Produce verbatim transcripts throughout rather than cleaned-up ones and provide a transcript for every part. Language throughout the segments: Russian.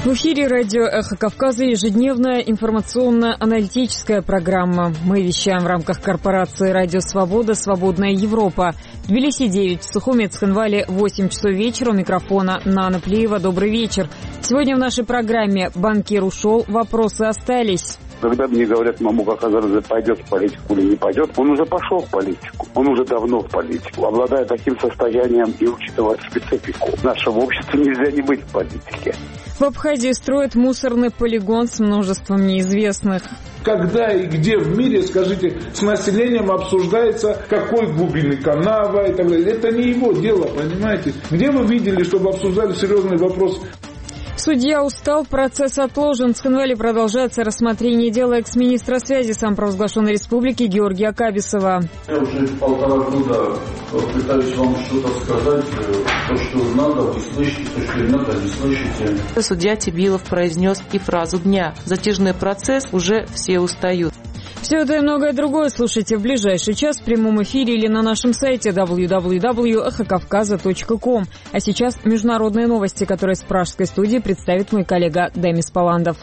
В эфире радио «Эхо Кавказа» ежедневная информационно-аналитическая программа. Мы вещаем в рамках корпорации «Радио Свобода. Свободная Европа». В Тбилиси девять, в Сухуме, Цхинвале восемь часов вечера. У микрофона Нана Плиева. Добрый вечер. Сегодня в нашей программе «Банкир ушел, вопросы остались». Когда мне говорят, Мамука Хазарзадзе пойдет в политику или не пойдет, он уже пошел в политику. Он уже давно в политику. Обладая таким состоянием и учитывая специфику нашего общества, нельзя не быть в политике. В Абхазии строят мусорный полигон с множеством неизвестных. Когда и где в мире, скажите, с населением обсуждается, какой глубины канава и так далее. Это не его дело, понимаете? Где вы видели, чтобы обсуждали серьезный вопрос? Судья устал, процесс отложен. В Цхинвале продолжается рассмотрение дела экс-министра связи самопровозглашенной республики Георгия Кабисова. Я уже полтора года пытаюсь вам что-то сказать. То, что надо, вы слышите, то, что не надо, не слышите. Судья Тибилов произнес и фразу дня. Затяжной процесс, уже все устают. Все это и многое другое слушайте в ближайший час в прямом эфире или на нашем сайте дабл ю дабл ю дабл ю точка эхо кавказа точка ком. А сейчас международные новости, которые с пражской студии представит мой коллега Демис Паландов.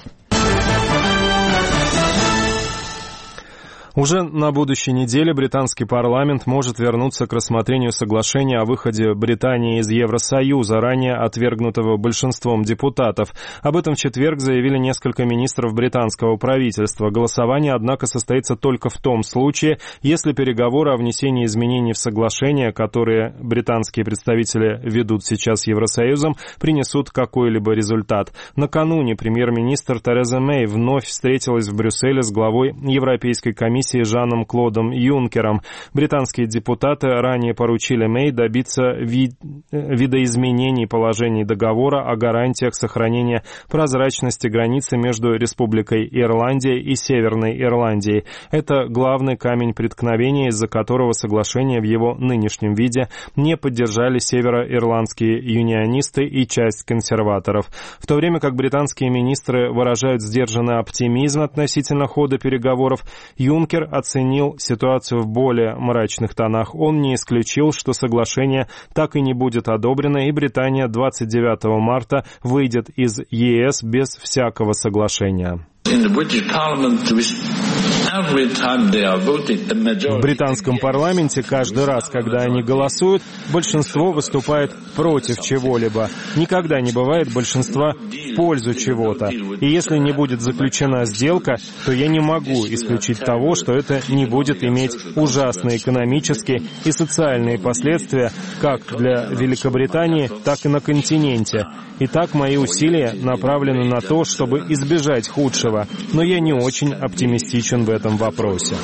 Уже на будущей неделе британский парламент может вернуться к рассмотрению соглашения о выходе Британии из Евросоюза, ранее отвергнутого большинством депутатов. Об этом в четверг заявили несколько министров британского правительства. Голосование, однако, состоится только в том случае, если переговоры о внесении изменений в соглашение, которые британские представители ведут сейчас с Евросоюзом, принесут какой-либо результат. Накануне премьер-министр Тереза Мэй вновь встретилась в Брюсселе с главой Европейской комиссии Жаном Клодом Юнкером. Британские депутаты ранее поручили Мэй добиться вид... видоизменений положений договора о гарантиях сохранения прозрачности границы между Республикой Ирландия и Северной Ирландией. Это главный камень преткновения, из-за которого соглашение в его нынешнем виде не поддержали североирландские юнионисты и часть консерваторов. В то время как британские министры выражают сдержанный оптимизм относительно хода переговоров, Юнкер оценил ситуацию в более мрачных тонах. Он не исключил, что соглашение так и не будет одобрено, и Британия двадцать девятого марта выйдет из ЕС без всякого соглашения. В британском парламенте каждый раз, когда они голосуют, большинство выступает против чего-либо. Никогда не бывает большинства в пользу чего-то. И если не будет заключена сделка, то я не могу исключить того, что это не будет иметь ужасные экономические и социальные последствия как для Великобритании, так и на континенте. Итак, мои усилия направлены на то, чтобы избежать худшего, но я не очень оптимистичен в этом вопросе.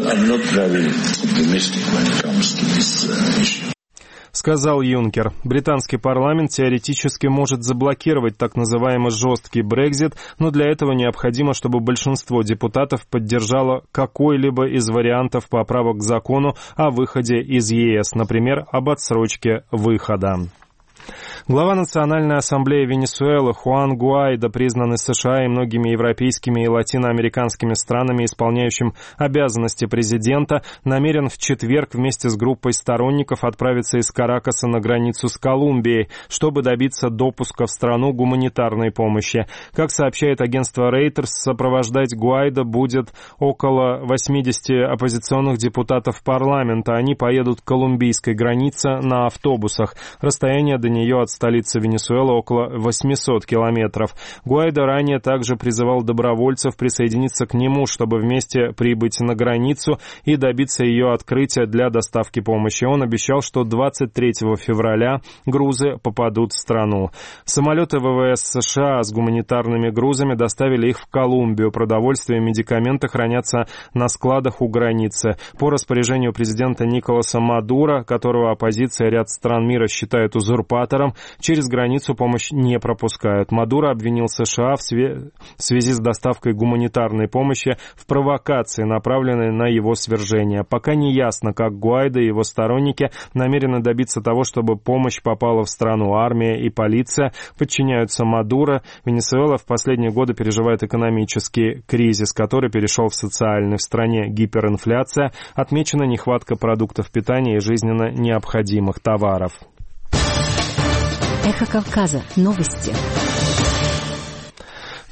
Сказал Юнкер. Британский парламент теоретически может заблокировать так называемый жесткий Брексит, но для этого необходимо, чтобы большинство депутатов поддержало какой-либо из вариантов поправок к закону о выходе из ЕС, например, об отсрочке выхода. Глава Национальной ассамблеи Венесуэлы Хуан Гуайдо, признанный США и многими европейскими и латиноамериканскими странами, исполняющим обязанности президента, намерен в четверг вместе с группой сторонников отправиться из Каракаса на границу с Колумбией, чтобы добиться допуска в страну гуманитарной помощи. Как сообщает агентство Reuters, сопровождать Гуайдо будет около восьмидесяти оппозиционных депутатов парламента. Они поедут к колумбийской границе на автобусах. Расстояние до нее от столицы Венесуэлы около восьмисот километров. Гуайдо ранее также призывал добровольцев присоединиться к нему, чтобы вместе прибыть на границу и добиться ее открытия для доставки помощи. Он обещал, что двадцать третьего февраля грузы попадут в страну. Самолеты ВВС США с гуманитарными грузами доставили их в Колумбию. Продовольствие и медикаменты хранятся на складах у границы. По распоряжению президента Николаса Мадуро, которого оппозиция и ряд стран мира считают узурпатором, через границу помощь не пропускают. Мадуро обвинил США в связи с доставкой гуманитарной помощи в провокации, направленной на его свержение. Пока не ясно, как Гуайдо и его сторонники намерены добиться того, чтобы помощь попала в страну. Армия и полиция подчиняются Мадуро. Венесуэла в последние годы переживает экономический кризис, который перешел в социальный. В стране гиперинфляция, отмечена нехватка продуктов питания и жизненно необходимых товаров. Эхо Кавказа. Новости.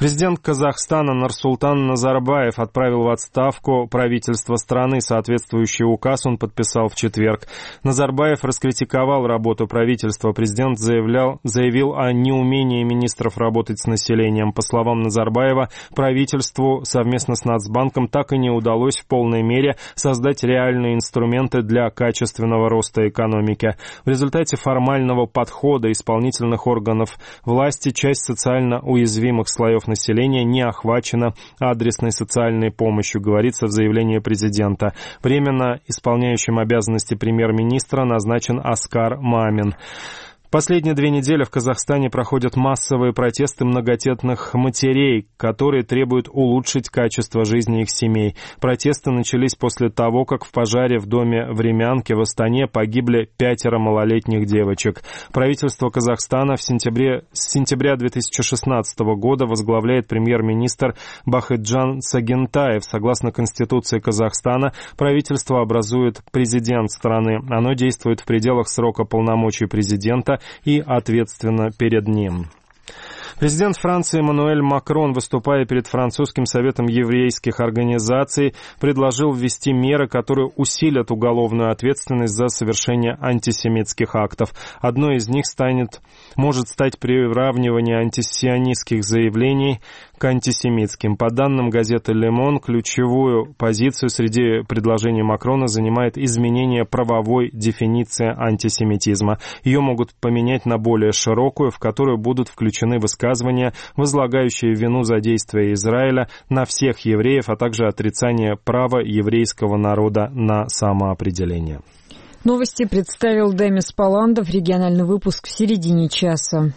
Президент Казахстана Нурсултан Назарбаев отправил в отставку правительство страны. Соответствующий указ он подписал в четверг. Назарбаев раскритиковал работу правительства. Президент заявлял, заявил о неумении министров работать с населением. По словам Назарбаева, правительству совместно с Нацбанком так и не удалось в полной мере создать реальные инструменты для качественного роста экономики. В результате формального подхода исполнительных органов власти часть социально уязвимых слоев населения не охвачено адресной социальной помощью, говорится в заявлении президента. Временно исполняющим обязанности премьер-министра назначен Аскар Мамин. Последние две недели в Казахстане проходят массовые протесты многодетных матерей, которые требуют улучшить качество жизни их семей. Протесты начались после того, как в пожаре в доме Времянки в Астане погибли пятеро малолетних девочек. Правительство Казахстана в сентябре, с сентября две тысячи шестнадцатого года возглавляет премьер-министр Бахытжан Сагентаев. Согласно Конституции Казахстана, правительство образует президент страны. Оно действует в пределах срока полномочий президента и ответственно перед ним. Президент Франции Эммануэль Макрон, выступая перед французским советом еврейских организаций, предложил ввести меры, которые усилят уголовную ответственность за совершение антисемитских актов. Одной из них станет, может стать приравнивание антисионистских заявлений к антисемитским. По данным газеты «Ле Мон», ключевую позицию среди предложений Макрона занимает изменение правовой дефиниции антисемитизма. Ее могут поменять на более широкую, в которую будут включены высказывания, возлагающие вину за действия Израиля на всех евреев, а также отрицание права еврейского народа на самоопределение. Новости представил Демис Паландов. Региональный выпуск в середине часа.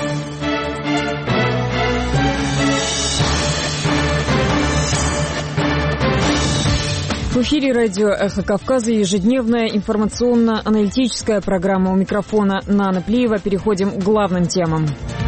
В эфире радио «Эхо Кавказа» ежедневная информационно-аналитическая программа. У микрофона Нана Плиева. Переходим к главным темам.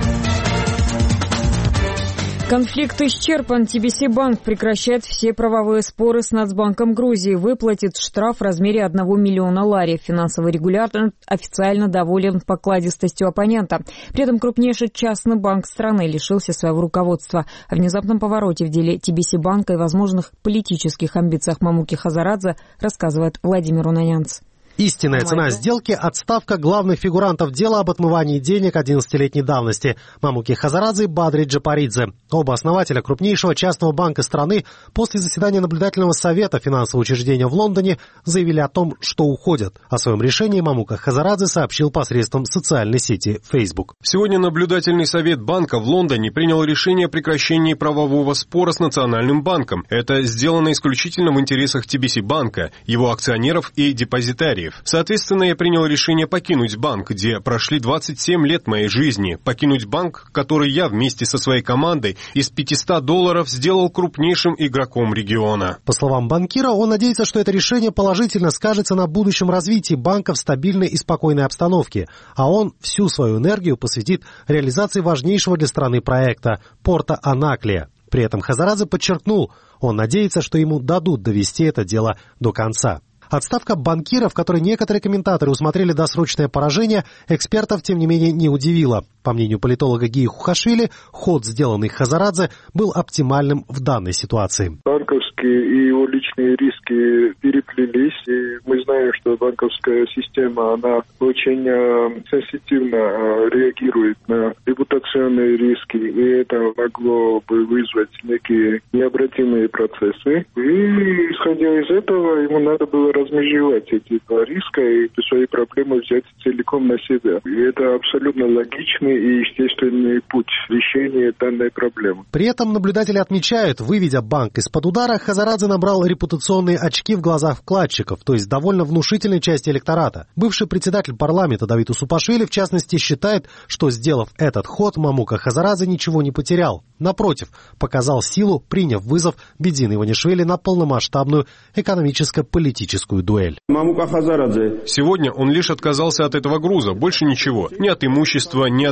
Конфликт исчерпан. Ти Би Си банк прекращает все правовые споры с Нацбанком Грузии. Выплатит штраф в размере одного миллиона лари. Финансовый регулятор официально доволен покладистостью оппонента. При этом крупнейший частный банк страны лишился своего руководства. О внезапном повороте в деле Ти Би Си банка и возможных политических амбициях Мамуки Хазарадзе рассказывает Владимир Унанянц. Истинная цена сделки – отставка главных фигурантов дела об отмывании денег одиннадцатилетней давности – Мамуки Хазарадзе и Бадри Джапаридзе. Оба основателя крупнейшего частного банка страны после заседания наблюдательного совета финансового учреждения в Лондоне заявили о том, что уходят. О своем решении Мамука Хазарадзе сообщил посредством социальной сети Facebook. Сегодня наблюдательный совет банка в Лондоне принял решение о прекращении правового спора с Национальным банком. Это сделано исключительно в интересах Ти Би Си банка, его акционеров и депозитариев. Соответственно, я принял решение покинуть банк, где прошли двадцать семь лет моей жизни. Покинуть банк, который я вместе со своей командой из пятисот долларов сделал крупнейшим игроком региона. По словам банкира, он надеется, что это решение положительно скажется на будущем развитии банка в стабильной и спокойной обстановке, а он всю свою энергию посвятит реализации важнейшего для страны проекта – порта Анаклия. При этом Хазарадзе подчеркнул, он надеется, что ему дадут довести это дело до конца. Отставка банкира, в которой некоторые комментаторы усмотрели досрочное поражение, экспертов, тем не менее, не удивила. По мнению политолога Гии Хухашвили, ход, сделанный Хазарадзе, был оптимальным в данной ситуации. Банковские и его личные риски переплелись, и мы знаем, что банковская система, она очень э, сенситивно э, реагирует на репутационные риски, и это могло бы вызвать некие необратимые процессы. И, исходя из этого, ему надо было размежевать эти два риска и свои проблемы взять целиком на себя. И это абсолютно логичный и естественный путь решения данной проблемы. При этом наблюдатели отмечают, выведя банк из-под удара, Хазарадзе набрал репутационные очки в глазах вкладчиков, то есть довольно внушительной части электората. Бывший председатель парламента Давид Усупашвили, в частности, считает, что, сделав этот ход, Мамука Хазарадзе ничего не потерял. Напротив, показал силу, приняв вызов Бедзины Иванишвили на полномасштабную экономическо-политическую дуэль. Сегодня он лишь отказался от этого груза, больше ничего. Ни от имущества, ни от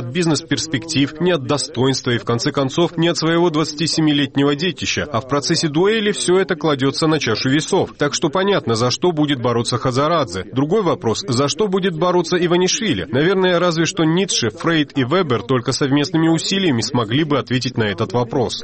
от бизнес-перспектив, ни от достоинства и, в конце концов, ни от своего двадцатисемилетнего детища. А в процессе дуэли все это кладется на чашу весов. Так что понятно, за что будет бороться Хазарадзе. Другой вопрос, за что будет бороться Иванишвили? Наверное, разве что Ницше, Фрейд и Вебер только совместными усилиями смогли бы ответить на этот вопрос.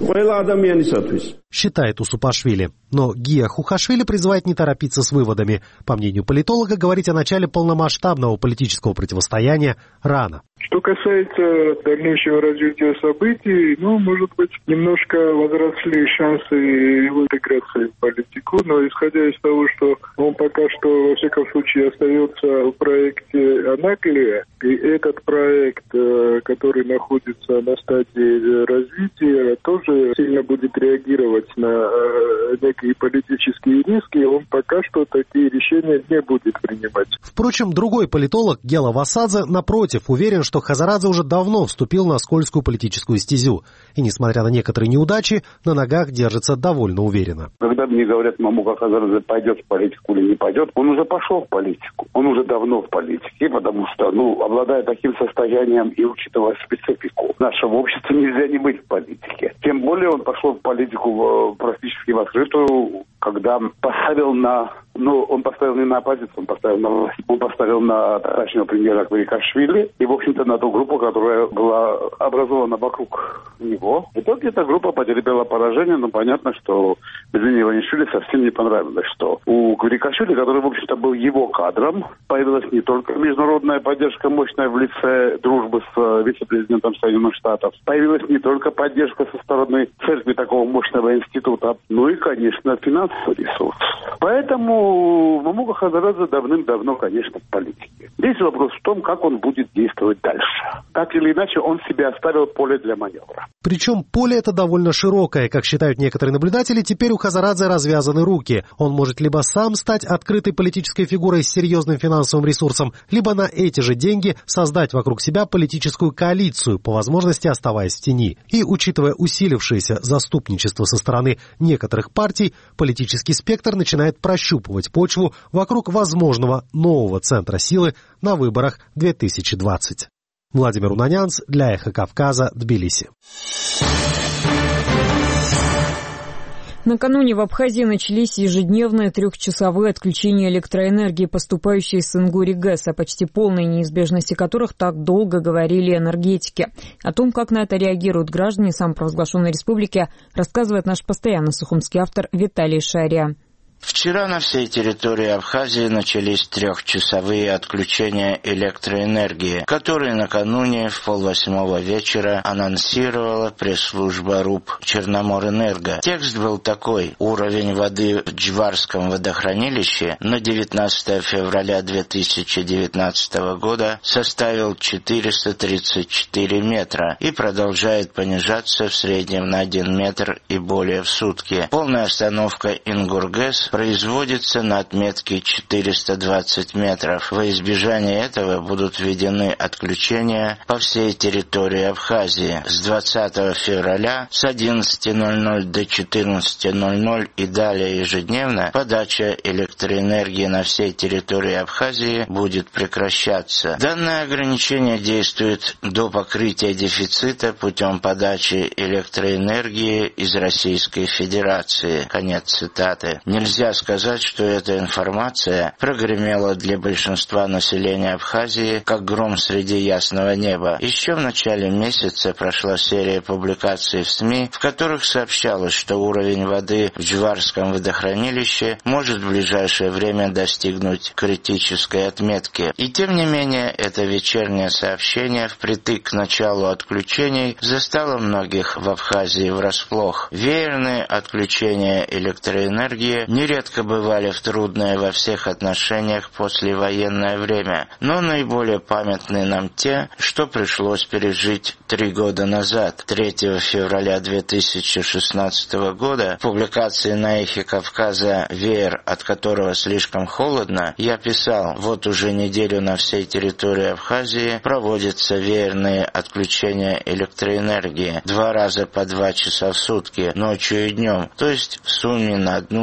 Считает Усупашвили. Но Гия Хухашвили призывает не торопиться с выводами. По мнению политолога, говорить о начале полномасштабного политического противостояния рано. Что касается дальнейшего развития событий, ну, может быть, немножко возросли шансы его интеграции в политику, но исходя из того, что он пока что, во всяком случае, остается в проекте Анаклия, и этот проект, который находится на стадии развития, тоже сильно будет реагировать на некие политические риски, он пока что такие решения не будет принимать. Впрочем, другой политолог Гела Васадзе, напротив, уверен, что Хазарадзе уже давно вступил на скользкую политическую стезю. И, несмотря на некоторые неудачи, на ногах держится довольно уверенно. Когда мне говорят, Мамука Хазарадзе пойдет в политику или не пойдет, он уже пошел в политику. Он уже давно в политике, потому что, ну, обладая таким состоянием и учитывая специфику нашего общества, нельзя не быть в политике. Тем более он пошел в политику практически в открытую, когда поставил на... Ну, он поставил не на оппозицию, он поставил на власть. Он поставил на тогдашнего премьера Кварикашвили и, в общем-то, на ту группу, которая была образована вокруг него. В итоге эта группа потерпела поражение, но понятно, что Бензине Иванишвили совсем не понравилось, что у Кварикашвили, который, в общем-то, был его кадром, появилась не только международная поддержка мощная в лице дружбы с вице-президентом Соединенных Штатов, появилась не только поддержка со стороны церкви такого мощного института, но и, конечно, финансовый ресурс. Поэтому Мамука Хазарадзе давным-давно, конечно, в политике. Здесь вопрос в том, как он будет действовать дальше. Так или иначе, он себе оставил поле для маневра. Причем поле это довольно широкое. Как считают некоторые наблюдатели, теперь у Хазарадзе развязаны руки. Он может либо сам стать открытой политической фигурой с серьезным финансовым ресурсом, либо на эти же деньги создать вокруг себя политическую коалицию, по возможности оставаясь в тени. И, учитывая усилившееся заступничество со стороны некоторых партий, политический спектр начинает прощупывать почву вокруг возможного нового центра силы на выборах две тысячи двадцать. Владимир Унанянц для Эхо Кавказа, Тбилиси. Накануне в Абхазии начались ежедневные трехчасовые отключения электроэнергии, поступающей из Ингури ГЭС, о почти полной неизбежности которых так долго говорили энергетики. О том, как на это реагируют граждане самопровозглашенной республики, рассказывает наш постоянный сухумский автор Виталий Шария. Вчера на всей территории Абхазии начались трехчасовые отключения электроэнергии, которые накануне в полвосьмого вечера анонсировала пресс-служба РУП Черноморэнерго. Текст был такой: уровень воды в Джварском водохранилище на девятнадцатое февраля две тысячи девятнадцатого года составил четыреста тридцать четыре метра и продолжает понижаться в среднем на один метр и более в сутки. Полная остановка Ингургэс производится на отметке четыреста двадцать метров. Во избежание этого будут введены отключения по всей территории Абхазии. С двадцатого февраля с одиннадцати ноль-ноль до четырнадцати ноль-ноль и далее ежедневно подача электроэнергии на всей территории Абхазии будет прекращаться. Данное ограничение действует до покрытия дефицита путем подачи электроэнергии из Российской Федерации. Конец цитаты. Нельзя сказать, что эта информация прогремела для большинства населения Абхазии как гром среди ясного неба. Еще в начале месяца прошла серия публикаций в СМИ, в которых сообщалось, что уровень воды в Джварском водохранилище может в ближайшее время достигнуть критической отметки. И тем не менее, это вечернее сообщение впритык к началу отключений застало многих в Абхазии врасплох. Веерные отключения электроэнергии нередко бывали в трудное во всех отношениях послевоенное время, но наиболее памятны нам те, что пришлось пережить три года назад. третьего февраля две тысячи шестнадцатого года в публикации на Эхе Кавказа «Веер, от которого слишком холодно» я писал: вот уже неделю на всей территории Абхазии проводятся веерные отключения электроэнергии два раза по два часа в сутки, ночью и днем, то есть в сумме на одну шестую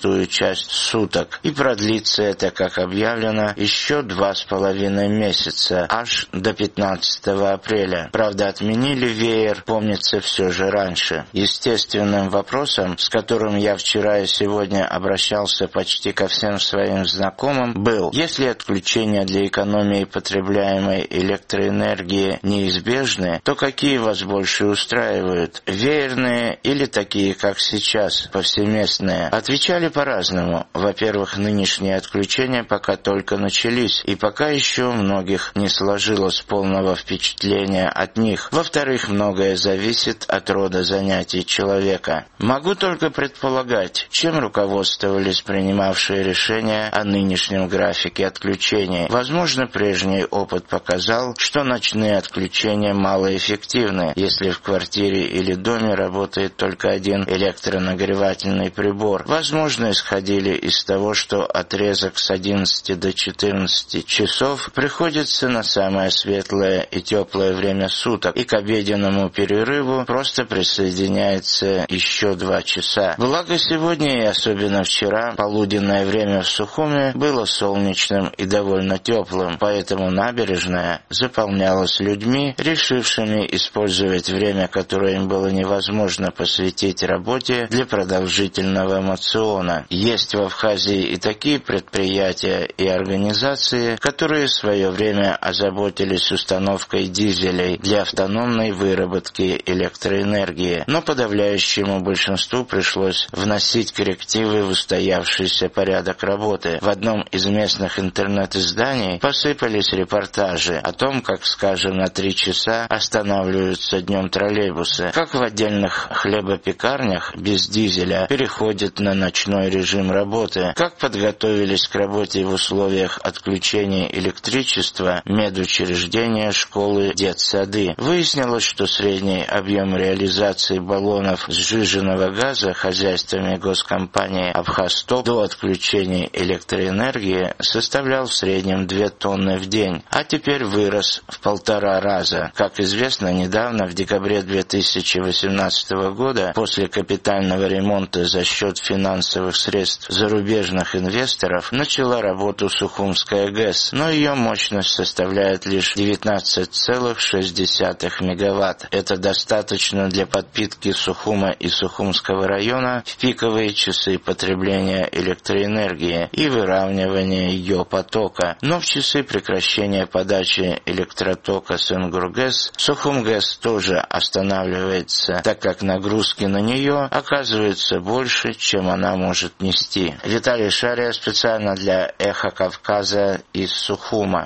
большую часть суток. И продлится это, как объявлено, еще два с половиной месяца, аж до пятнадцатого апреля. Правда, отменили веер, помнится, все же раньше. Естественным вопросом, с которым я вчера и сегодня обращался почти ко всем своим знакомым, был: если отключения для экономии потребляемой электроэнергии неизбежны, то какие вас больше устраивают? Веерные или такие, как сейчас, повсеместные? Отвечали по-разному. Во-первых, нынешние отключения пока только начались, и пока еще у многих не сложилось полного впечатления от них. Во-вторых, многое зависит от рода занятий человека. Могу только предполагать, чем руководствовались принимавшие решения о нынешнем графике отключений. Возможно, прежний опыт показал, что ночные отключения малоэффективны, если в квартире или доме работает только один электронагревательный прибор. Возможно, исходили из того, что отрезок с одиннадцати до четырнадцати часов приходится на самое светлое и теплое время суток, и к обеденному перерыву просто присоединяется еще два часа. Благо, сегодня и особенно вчера полуденное время в Сухуме было солнечным и довольно теплым, поэтому набережная заполнялась людьми, решившими использовать время, которое им было невозможно посвятить работе, для продолжительного моциона. Есть в Абхазии и такие предприятия и организации, которые в свое время озаботились установкой дизелей для автономной выработки электроэнергии, но подавляющему большинству пришлось вносить коррективы в устоявшийся порядок работы. В одном из местных интернет-изданий посыпались репортажи о том, как, скажем, на три часа останавливаются днем троллейбусы, как в отдельных хлебопекарнях без дизеля переходят на ночной режим работы, как подготовились к работе в условиях отключения электричества медучреждения, школы, детсады. Выяснилось, что средний объем реализации баллонов сжиженного газа хозяйствами госкомпании «Абхазтоп» до отключения электроэнергии составлял в среднем две тонны в день, а теперь вырос в полтора раза. Как известно, недавно, в декабре две тысячи восемнадцатого года, после капитального ремонта за счет финансовых средств зарубежных инвесторов, начала работу Сухумская ГЭС, но ее мощность составляет лишь девятнадцать целых шесть десятых мегаватт. Это достаточно для подпитки Сухума и Сухумского района в пиковые часы потребления электроэнергии и выравнивания ее потока. Но в часы прекращения подачи электротока с Ингургэс Сухумгэс тоже останавливается, так как нагрузки на нее оказывается больше, чем она может нести. Виталий Шария специально для «Эхо Кавказа» из Сухума.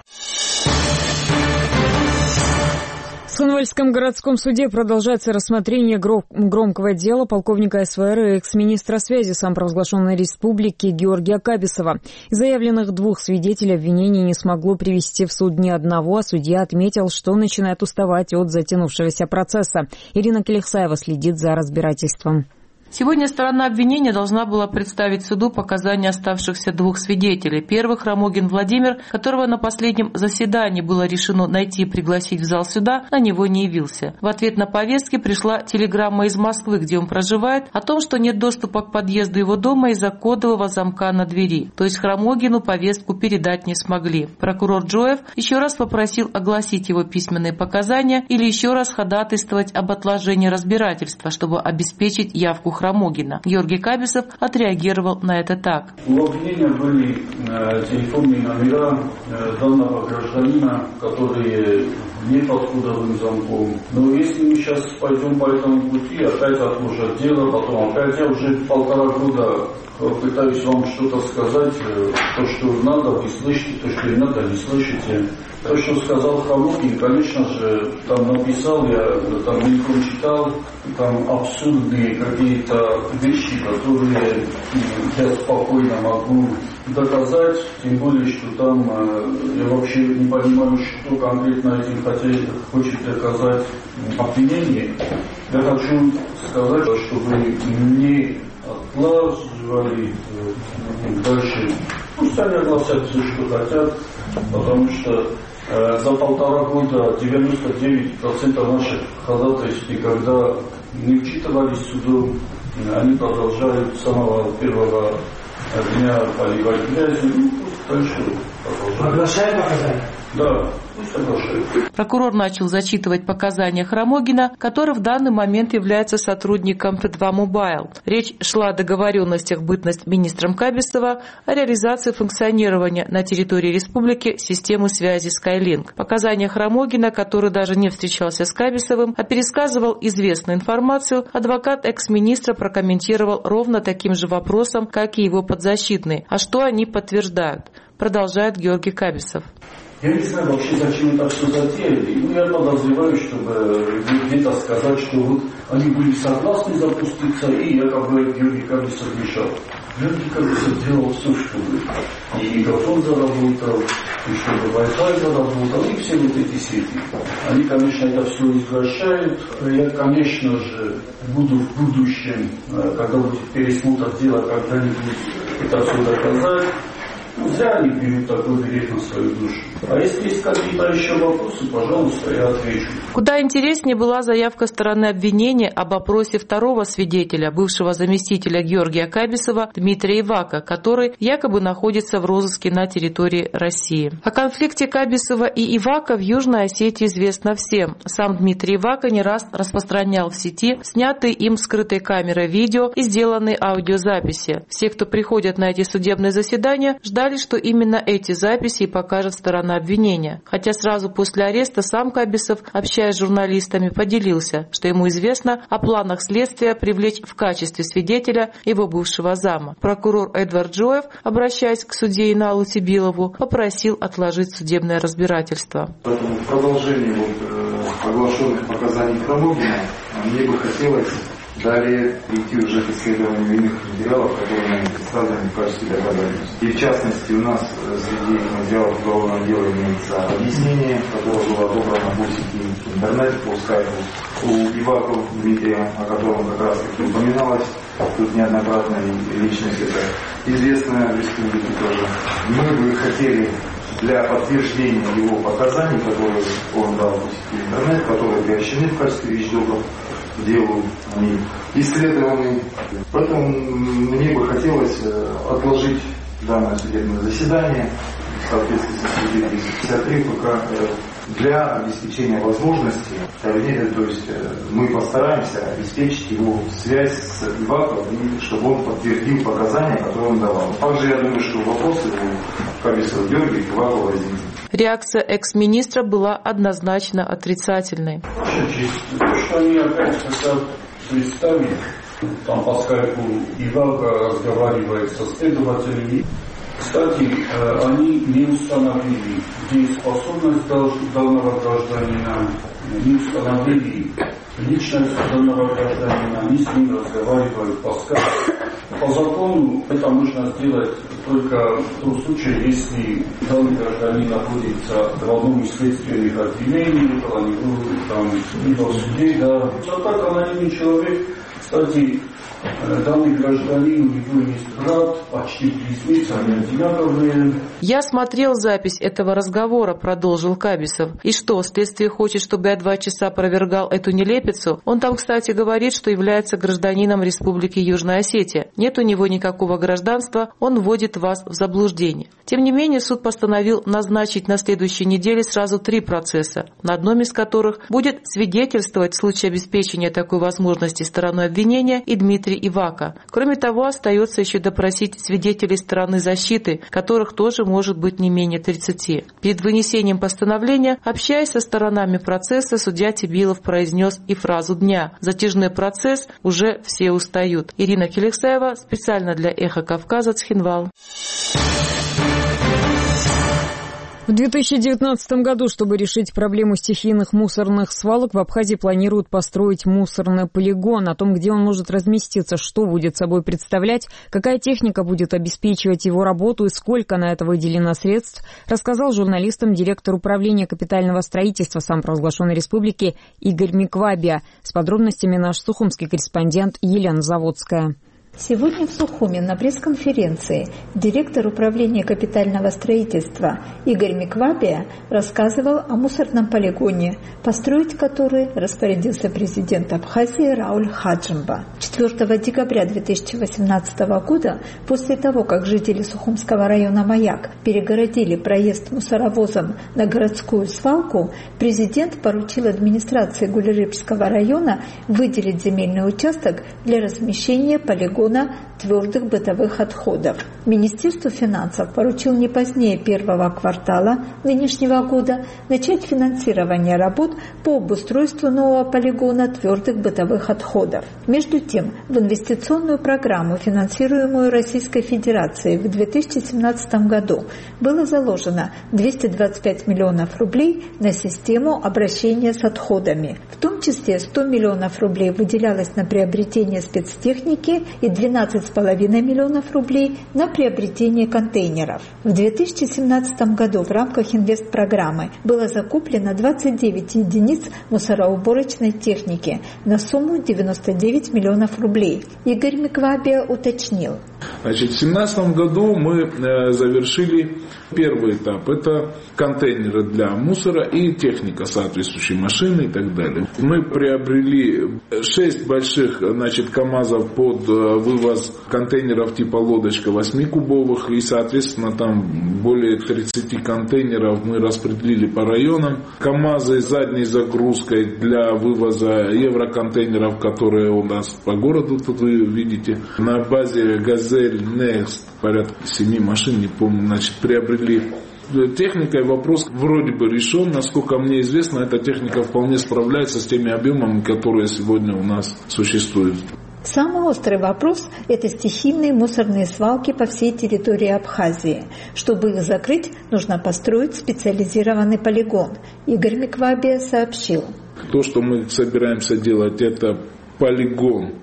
В Цхинвальском городском суде продолжается рассмотрение громкого дела полковника СВР и экс-министра связи самопровозглашенной республики Георгия Кабисова. Из заявленных двух свидетелей обвинение не смогло привести в суд ни одного, а судья отметил, что начинает уставать от затянувшегося процесса. Ирина Келехсаева следит за разбирательством. Сегодня сторона обвинения должна была представить суду показания оставшихся двух свидетелей. Первый — Хромогин Владимир, которого на последнем заседании было решено найти и пригласить в зал суда, на него не явился. В ответ на повестки пришла телеграмма из Москвы, где он проживает, о том, что нет доступа к подъезду его дома из-за кодового замка на двери. То есть Хромогину повестку передать не смогли. Прокурор Джоев еще раз попросил огласить его письменные показания или еще раз ходатайствовать об отложении разбирательства, чтобы обеспечить явку Хромогина. Хромогина. Георгий Кабисов отреагировал на это так. У обвинения были э, телефонные номера э, данного гражданина, которые не под кодовым замком. Но если мы сейчас пойдем по этому пути, опять отложат дело, потом опять я уже полтора года пытаюсь вам что-то сказать, э, то, что надо, вы слышите, то, что не надо, не слышите. То, что сказал Хромогин, конечно же, там написал, я там мельком читал, там абсурдные какие-то вещи, которые я спокойно могу доказать, тем более, что там э, я вообще не понимаю, что конкретно этим хотел, хочет доказать обвинение. Я хочу сказать, чтобы не отлаживали э, дальше. Пусть они огласят все, что хотят, потому что э, за полтора года девяносто девять процентов наших ходатайств, когда не учитывались судом, они продолжают с самого первого меня поливать грязью, ну, пусть дальше продолжает. Оглашаем показания? Да, пусть оглашает. Прокурор начал зачитывать показания Храмогина, который в данный момент является сотрудником Т два Мобайл. Речь шла о договоренностях бытность министром Кабисова о реализации функционирования на территории республики системы связи Skylink. Показания Храмогина, который даже не встречался с Кабисовым, а пересказывал известную информацию, адвокат экс-министра прокомментировал ровно таким же вопросом, как и его подзащитный. А что они подтверждают? Продолжает Георгий Кабисов. Я не знаю вообще, зачем это все затеяли. Ну, я подозреваю, чтобы где-то сказать, что вот они были согласны запуститься, и якобы Георгий Кабисов мешал. Георгий Кабисов делал все, чтобы и мегафон заработал, и чтобы Wi-Fi заработал, и все вот эти сети. Они, конечно, это все извращают. Я, конечно же, буду в будущем, когда будет пересмотр дела, когда-нибудь это все доказать. Ну, зря они берут такой грех на свою душу. А если есть какие-то еще вопросы, пожалуйста, я отвечу. Куда интереснее была заявка стороны обвинения об опросе второго свидетеля, бывшего заместителя Георгия Кабисова Дмитрия Ивака, который якобы находится в розыске на территории России. О конфликте Кабисова и Ивака в Южной Осетии известно всем. Сам Дмитрий Ивака не раз распространял в сети снятые им скрытой камерой видео и сделанные аудиозаписи. Все, кто приходят на эти судебные заседания, ждали, что именно эти записи и покажет сторона обвинения. Хотя сразу после ареста сам Кабисов, общаясь с журналистами, поделился, что ему известно о планах следствия привлечь в качестве свидетеля его бывшего зама. Прокурор Эдвард Джоев, обращаясь к судье Иналу Сибилову, попросил отложить судебное разбирательство. Поэтому в продолжении вот, э, оглашенных показаний Храмогина мне бы хотелось далее перейти уже к исследованию иных материалов, которые нам представлены в качестве доказательств. И в частности у нас среди материалов уголовного дела имеется объяснение, которое было отобрано по сети интернет, по скайпу у Ивакова Дмитрия, о котором как раз таки упоминалось тут неоднократно, и личность это известная в республике тоже. Мы бы хотели для подтверждения его показаний, которые он дал по сети интернет, которые приобщены в качестве вещдоков, делу они исследованы. Поэтому мне бы хотелось отложить данное судебное заседание в соответствии со статьей двести пятьдесят три ФК для обеспечения возможности, то есть мы постараемся обеспечить его связь с Иваковым, чтобы он подтвердил показания, которые он давал. Также я думаю, что вопросы у Кабисова Георгия и Ивакова возникнут. Реакция экс-министра была однозначно отрицательной. То, что они опять хотят представить, там по скайпу Ивака разговаривает со следователями. Кстати, они не установили дееспособность данного гражданина, не установили личность данного гражданина, они с ним разговаривают по скайпу. По закону это можно сделать только в том случае, если данный гражданин находится в одном из следственных отделений, около него, там, либо в суде, да. А так анонимный человек, кстати, данный гражданин, у него есть брат, почти близнец, они одинаковые. Я смотрел запись этого разговора, продолжил Кабисов. И что, следствие хочет, чтобы я два часа опровергал эту нелепицу? Он там, кстати, говорит, что является гражданином Республики Южная Осетия. Нет у него никакого гражданства, он вводит вас в заблуждение. Тем не менее, суд постановил назначить на следующей неделе сразу три процесса, на одном из которых будет свидетельствовать в случае обеспечения такой возможности стороной обвинения и Дмитрий Ивака. Кроме того, остается еще допросить свидетелей стороны защиты, которых тоже может быть не менее тридцати. Перед вынесением постановления, общаясь со сторонами процесса, судья Тибилов произнес и фразу дня: «Затяжной процесс, уже все устают». Ирина Келексаева, специально для «Эхо Кавказа», Цхинвал. В две тысячи девятнадцатом году, чтобы решить проблему стихийных мусорных свалок, в Абхазии планируют построить мусорный полигон. О том, где он может разместиться, что будет собой представлять, какая техника будет обеспечивать его работу и сколько на это выделено средств, рассказал журналистам директор управления капитального строительства самопровозглашенной республики Игорь Миквабия. С подробностями наш сухумский корреспондент Елена Заводская. Сегодня в Сухуме на пресс-конференции директор управления капитального строительства Игорь Миквабия рассказывал о мусорном полигоне, построить который распорядился президент Абхазии Рауль Хаджимба. четвёртого декабря две тысячи восемнадцатого года, после того, как жители Сухумского района Маяк перегородили проезд мусоровозом на городскую свалку, президент поручил администрации Гулерыбского района выделить земельный участок для размещения полигона твердых бытовых отходов. Министерству финансов поручил не позднее первого квартала нынешнего года начать финансирование работ по обустройству нового полигона твердых бытовых отходов. Между тем, в инвестиционную программу, финансируемую Российской Федерацией в две тысячи семнадцатом году, было заложено двести двадцать пять миллионов рублей на систему обращения с отходами. В том числе сто миллионов рублей выделялось на приобретение спецтехники и двенадцать с половиной миллионов рублей на приобретение контейнеров. В две тысячи семнадцатом году в рамках инвестпрограммы было закуплено двадцать девять единиц мусороуборочной техники на сумму девяносто девять миллионов рублей. Игорь Миквабия уточнил. Значит, в две тысячи семнадцатом году мы э, завершили первый этап. Это контейнеры для мусора и техника, соответствующие машины и так далее. Мы приобрели шесть больших, значит, КАМАЗов под э, вывоз контейнеров типа лодочка восьмикубовых, и, соответственно, там более тридцати контейнеров мы распределили по районам. КАМАЗы с задней загрузкой для вывоза евроконтейнеров, которые у нас по городу, тут вы видите, на базе «Газель», «Next», порядка семи машин, не помню, значит, приобрели. Техникой вопрос вроде бы решен. Насколько мне известно, эта техника вполне справляется с теми объемами, которые сегодня у нас существуют. Самый острый вопрос – это стихийные мусорные свалки по всей территории Абхазии. Чтобы их закрыть, нужно построить специализированный полигон. Игорь Миквабия сообщил. То, что мы собираемся делать, это полигон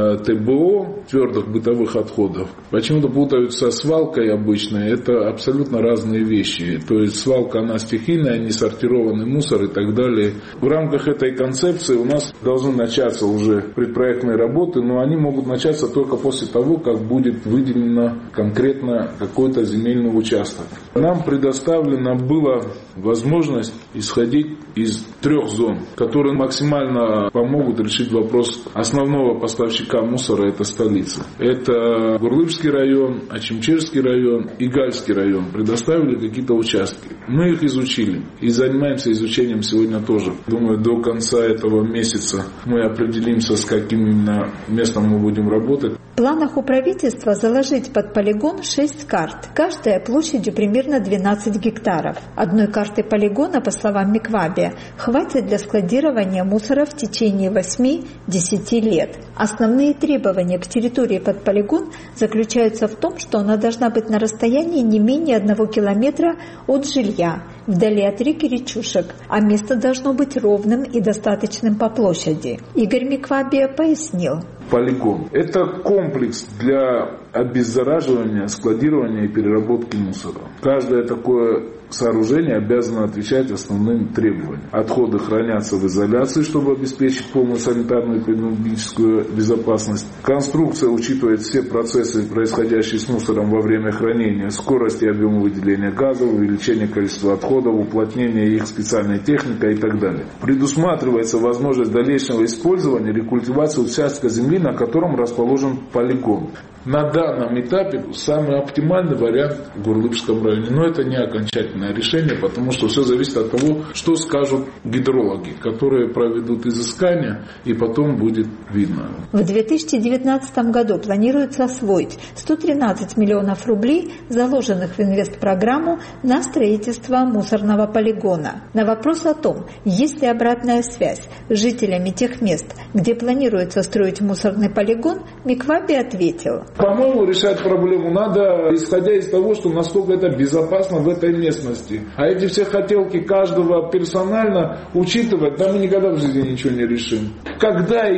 ТБО, твердых бытовых отходов. Почему-то путают со свалкой обычной. Это абсолютно разные вещи. То есть свалка, она стихийная, несортированный мусор и так далее. В рамках этой концепции у нас должны начаться уже предпроектные работы, но они могут начаться только после того, как будет выделено конкретно какой-то земельный участок. Нам предоставлена была возможность исходить из трех зон, которые максимально помогут решить вопрос основного поставщика мусора, это столица. Это Гурлыбский район, Ачимчерский район и Гальский район. Предоставили какие-то участки. Мы их изучили и занимаемся изучением сегодня тоже. Думаю, до конца этого месяца мы определимся, с каким именно местом мы будем работать. В планах у правительства заложить под полигон шесть карт, каждая площадью примерно двенадцать гектаров. Одной карты полигона, по словам Миквабия, хватит для складирования мусора в течение восьми-десяти лет. Основные требования к территории под полигон заключаются в том, что она должна быть на расстоянии не менее одного километра от жилья, вдали от рек и речушек, а место должно быть ровным и достаточным по площади. Игорь Миквабия пояснил. Полигон – это комплекс для обеззараживания, складирования и переработки мусора. Каждое такое сооружение обязано отвечать основным требованиям. Отходы хранятся в изоляции, чтобы обеспечить полную санитарную и эпидемиологическую безопасность. Конструкция учитывает все процессы, происходящие с мусором во время хранения, скорость и объем выделения газов, увеличение количества отходов, уплотнение их специальной техникой и так далее. Предусматривается возможность дальнейшего использования, рекультивации участка земли, на котором расположен полигон. На данном этапе самый оптимальный вариант в Гурлыбском районе. Но это не окончательное решение, потому что все зависит от того, что скажут гидрологи, которые проведут изыскания, и потом будет видно. В две тысячи девятнадцатом году планируется освоить сто тринадцать миллионов рублей, заложенных в инвестпрограмму на строительство мусорного полигона. На вопрос о том, есть ли обратная связь с жителями тех мест, где планируется строить мусорный полигон, Миквабия ответил. По-моему, решать проблему надо, исходя из того, что насколько это безопасно в этой местности. А эти все хотелки каждого персонально учитывать, да мы никогда в жизни ничего не решим. Когда и где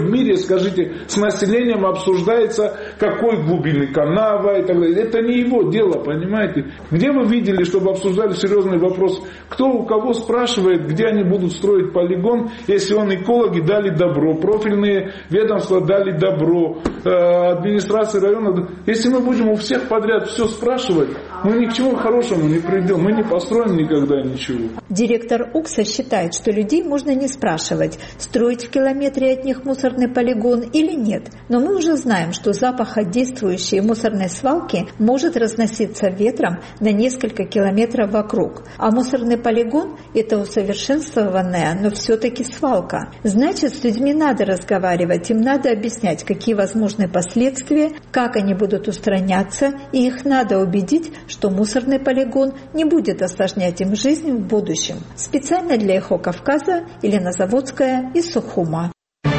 в мире, скажите, с населением обсуждается, какой глубины канава и так далее. Это не его дело, понимаете? Где вы видели, чтобы обсуждали серьезный вопрос, кто у кого спрашивает, где они будут строить полигон, если он экологи дали добро, профильные ведомства дали добро, администрация района. Если мы будем у всех подряд все спрашивать, мы ни к чему хорошему не придем, мы не построим никогда ничего. Директор УКСа считает, что людей можно не спрашивать, строить в километре от них мусорный полигон или нет. Но мы уже знаем, что запах от действующей мусорной свалки может разноситься ветром на несколько километров вокруг. А мусорный полигон – это усовершенствованная, но все-таки свалка. Значит, с людьми надо разговаривать, им надо объяснять, какие возможны последствия, как они будут устраняться, и их надо убедить, что мусорный полигон не будет осложнять им жизнь в будущем. Специально для «Эхо Кавказа» Елена Заводская из Сухума.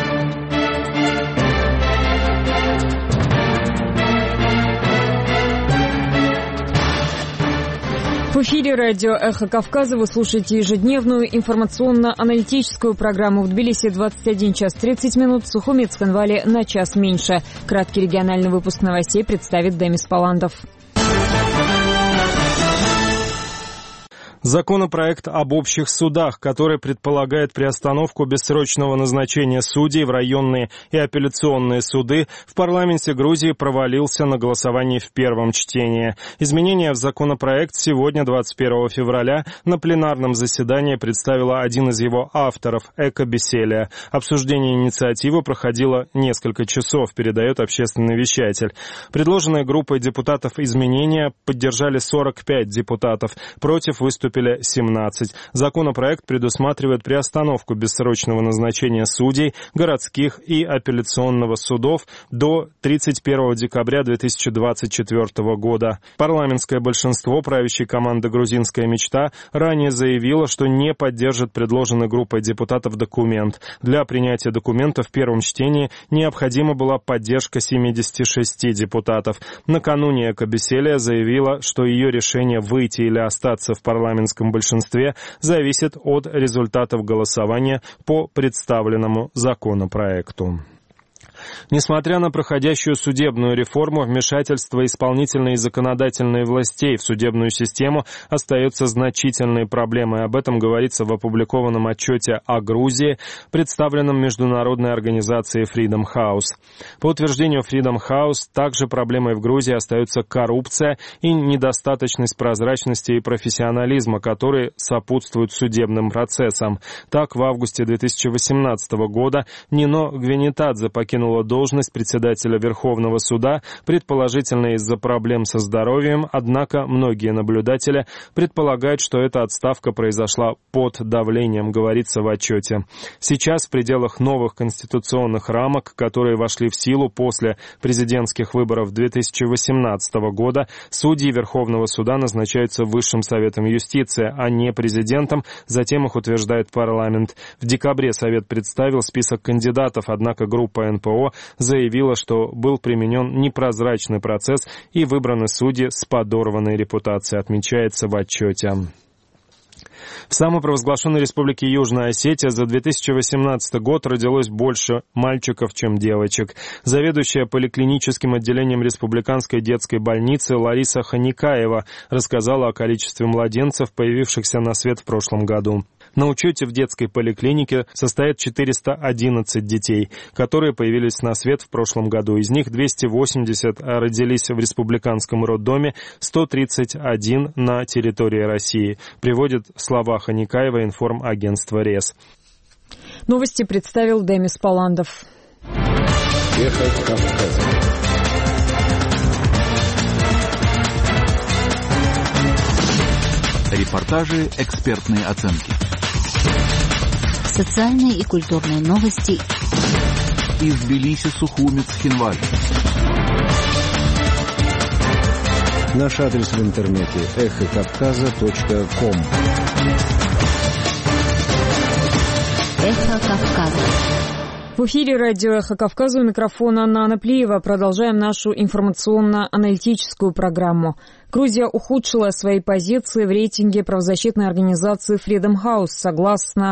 В эфире радио «Эхо Кавказа» вы слушаете ежедневную информационно-аналитическую программу. В Тбилиси двадцать один час тридцать минут, в Сухуми и Цхинвале на час меньше. Краткий региональный выпуск новостей представит Демис Паландов. Законопроект об общих судах, который предполагает приостановку бессрочного назначения судей в районные и апелляционные суды, в парламенте Грузии провалился на голосовании в первом чтении. Изменения в законопроект сегодня, двадцать первого февраля, на пленарном заседании представила один из его авторов, Эко Беселия. Обсуждение инициативы проходило несколько часов, передает общественный вещатель. Предложенные группой депутатов изменения поддержали сорок пять депутатов, против выступили семнадцать. Законопроект предусматривает приостановку бессрочного назначения судей городских и апелляционного судов до тридцать первого декабря две тысячи двадцать четвёртого года. Парламентское большинство правящей команды «Грузинская мечта» ранее заявило, что не поддержит предложенный группой депутатов документ. Для принятия документа в первом чтении необходима была поддержка семидесяти шести депутатов. Накануне Эко Беселия заявила, что ее решение выйти или остаться в парламентском большинстве зависит от результатов голосования по представленному законопроекту. Несмотря на проходящую судебную реформу, вмешательство исполнительной и законодательной властей в судебную систему остается значительной проблемой. Об этом говорится в опубликованном отчете о Грузии, представленном международной организацией Freedom House. По утверждению Freedom House, также проблемой в Грузии остаются коррупция и недостаточность прозрачности и профессионализма, которые сопутствуют судебным процессам. Так, в августе две тысячи восемнадцатого года Нино Гвенитадзе покинула должность председателя Верховного суда, предположительно из-за проблем со здоровьем, однако многие наблюдатели предполагают, что эта отставка произошла под давлением, говорится в отчете. Сейчас в пределах новых конституционных рамок, которые вошли в силу после президентских выборов две тысячи восемнадцатого года, судьи Верховного суда назначаются Высшим советом юстиции, а не президентом, затем их утверждает парламент. В декабре Совет представил список кандидатов, однако группа эн пэ о заявила, что был применен непрозрачный процесс и выбраны судьи с подорванной репутацией, отмечается в отчете. В самопровозглашенной республике Южная Осетия за две тысячи восемнадцатый год родилось больше мальчиков, чем девочек. Заведующая поликлиническим отделением республиканской детской больницы Лариса Ханикаева рассказала о количестве младенцев, появившихся на свет в прошлом году. На учете в детской поликлинике состоят четыреста одиннадцать детей, которые появились на свет в прошлом году. Из них двести восемьдесят родились в республиканском роддоме, сто тридцать один на территории России. Приводит слова Ханикаева информагентство РЕС. Новости представил Демис Паландов. Эхо Кавказа. Репортажи, экспертные оценки. Социальные и культурные новости. Из Тбилиси, Сухуми, Цхинвали. Наш адрес в интернете эхо кавказа точка ком. Эхо Кавказа. В эфире радио «Эхо Кавказа», у микрофона Анна Анаплиева. Продолжаем нашу информационно-аналитическую программу. Грузия ухудшила свои позиции в рейтинге правозащитной организации Freedom House. Согласно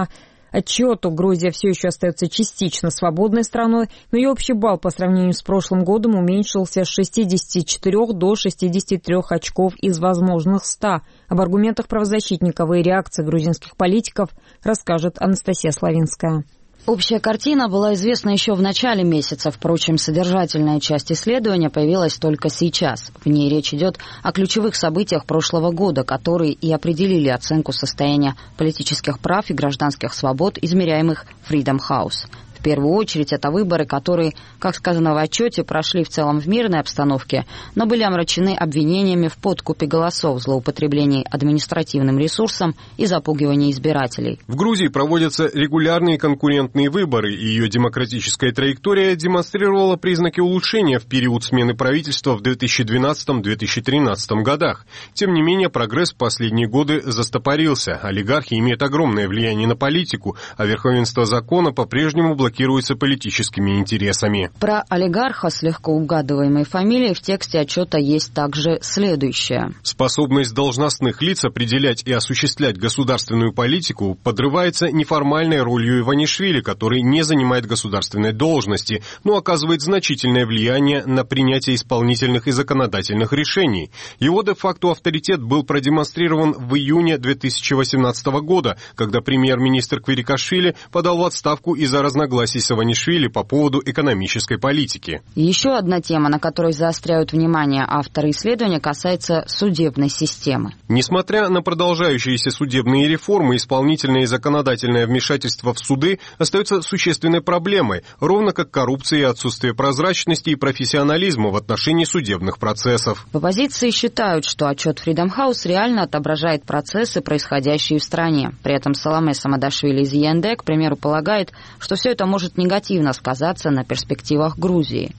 отчету. Грузия все еще остается частично свободной страной, но ее общий балл по сравнению с прошлым годом уменьшился с шестидесяти четырёх до шестидесяти трёх очков из возможных ста. Об аргументах правозащитников и реакции грузинских политиков расскажет Анастасия Славинская. Общая картина была известна еще в начале месяца, впрочем, содержательная часть исследования появилась только сейчас. В ней речь идет о ключевых событиях прошлого года, которые и определили оценку состояния политических прав и гражданских свобод, измеряемых Freedom House. В первую очередь это выборы, которые, как сказано в отчете, прошли в целом в мирной обстановке, но были омрачены обвинениями в подкупе голосов, злоупотреблении административным ресурсом и запугивании избирателей. В Грузии проводятся регулярные конкурентные выборы, и ее демократическая траектория демонстрировала признаки улучшения в период смены правительства в две тысячи двенадцатом — две тысячи тринадцатом годах. Тем не менее, прогресс в последние годы застопорился. Олигархи имеют огромное влияние на политику, а верховенство закона по-прежнему блокируется блокируется политическими интересами. Про олигарха с легко угадываемой фамилией в тексте отчета есть также следующее. Способность должностных лиц определять и осуществлять государственную политику подрывается неформальной ролью Иванишвили, который не занимает государственной должности, но оказывает значительное влияние на принятие исполнительных и законодательных решений. Его де-факто авторитет был продемонстрирован в июне две тысячи восемнадцатого года, когда премьер-министр Квирикашвили подал в отставку из-за разногласий с Иванишвили по поводу экономической политики. Еще одна тема, на которой заостряют внимание авторы исследования, касается судебной системы. Несмотря на продолжающиеся судебные реформы, исполнительное и законодательное вмешательство в суды остается существенной проблемой, ровно как коррупция и отсутствие прозрачности и профессионализма в отношении судебных процессов. В оппозиции считают, что отчет Freedom House реально отображает процессы, происходящие в стране. При этом Саломе Самадашвили из ЕНД, к примеру, полагает, что все это может негативно сказаться на перспективах Грузии.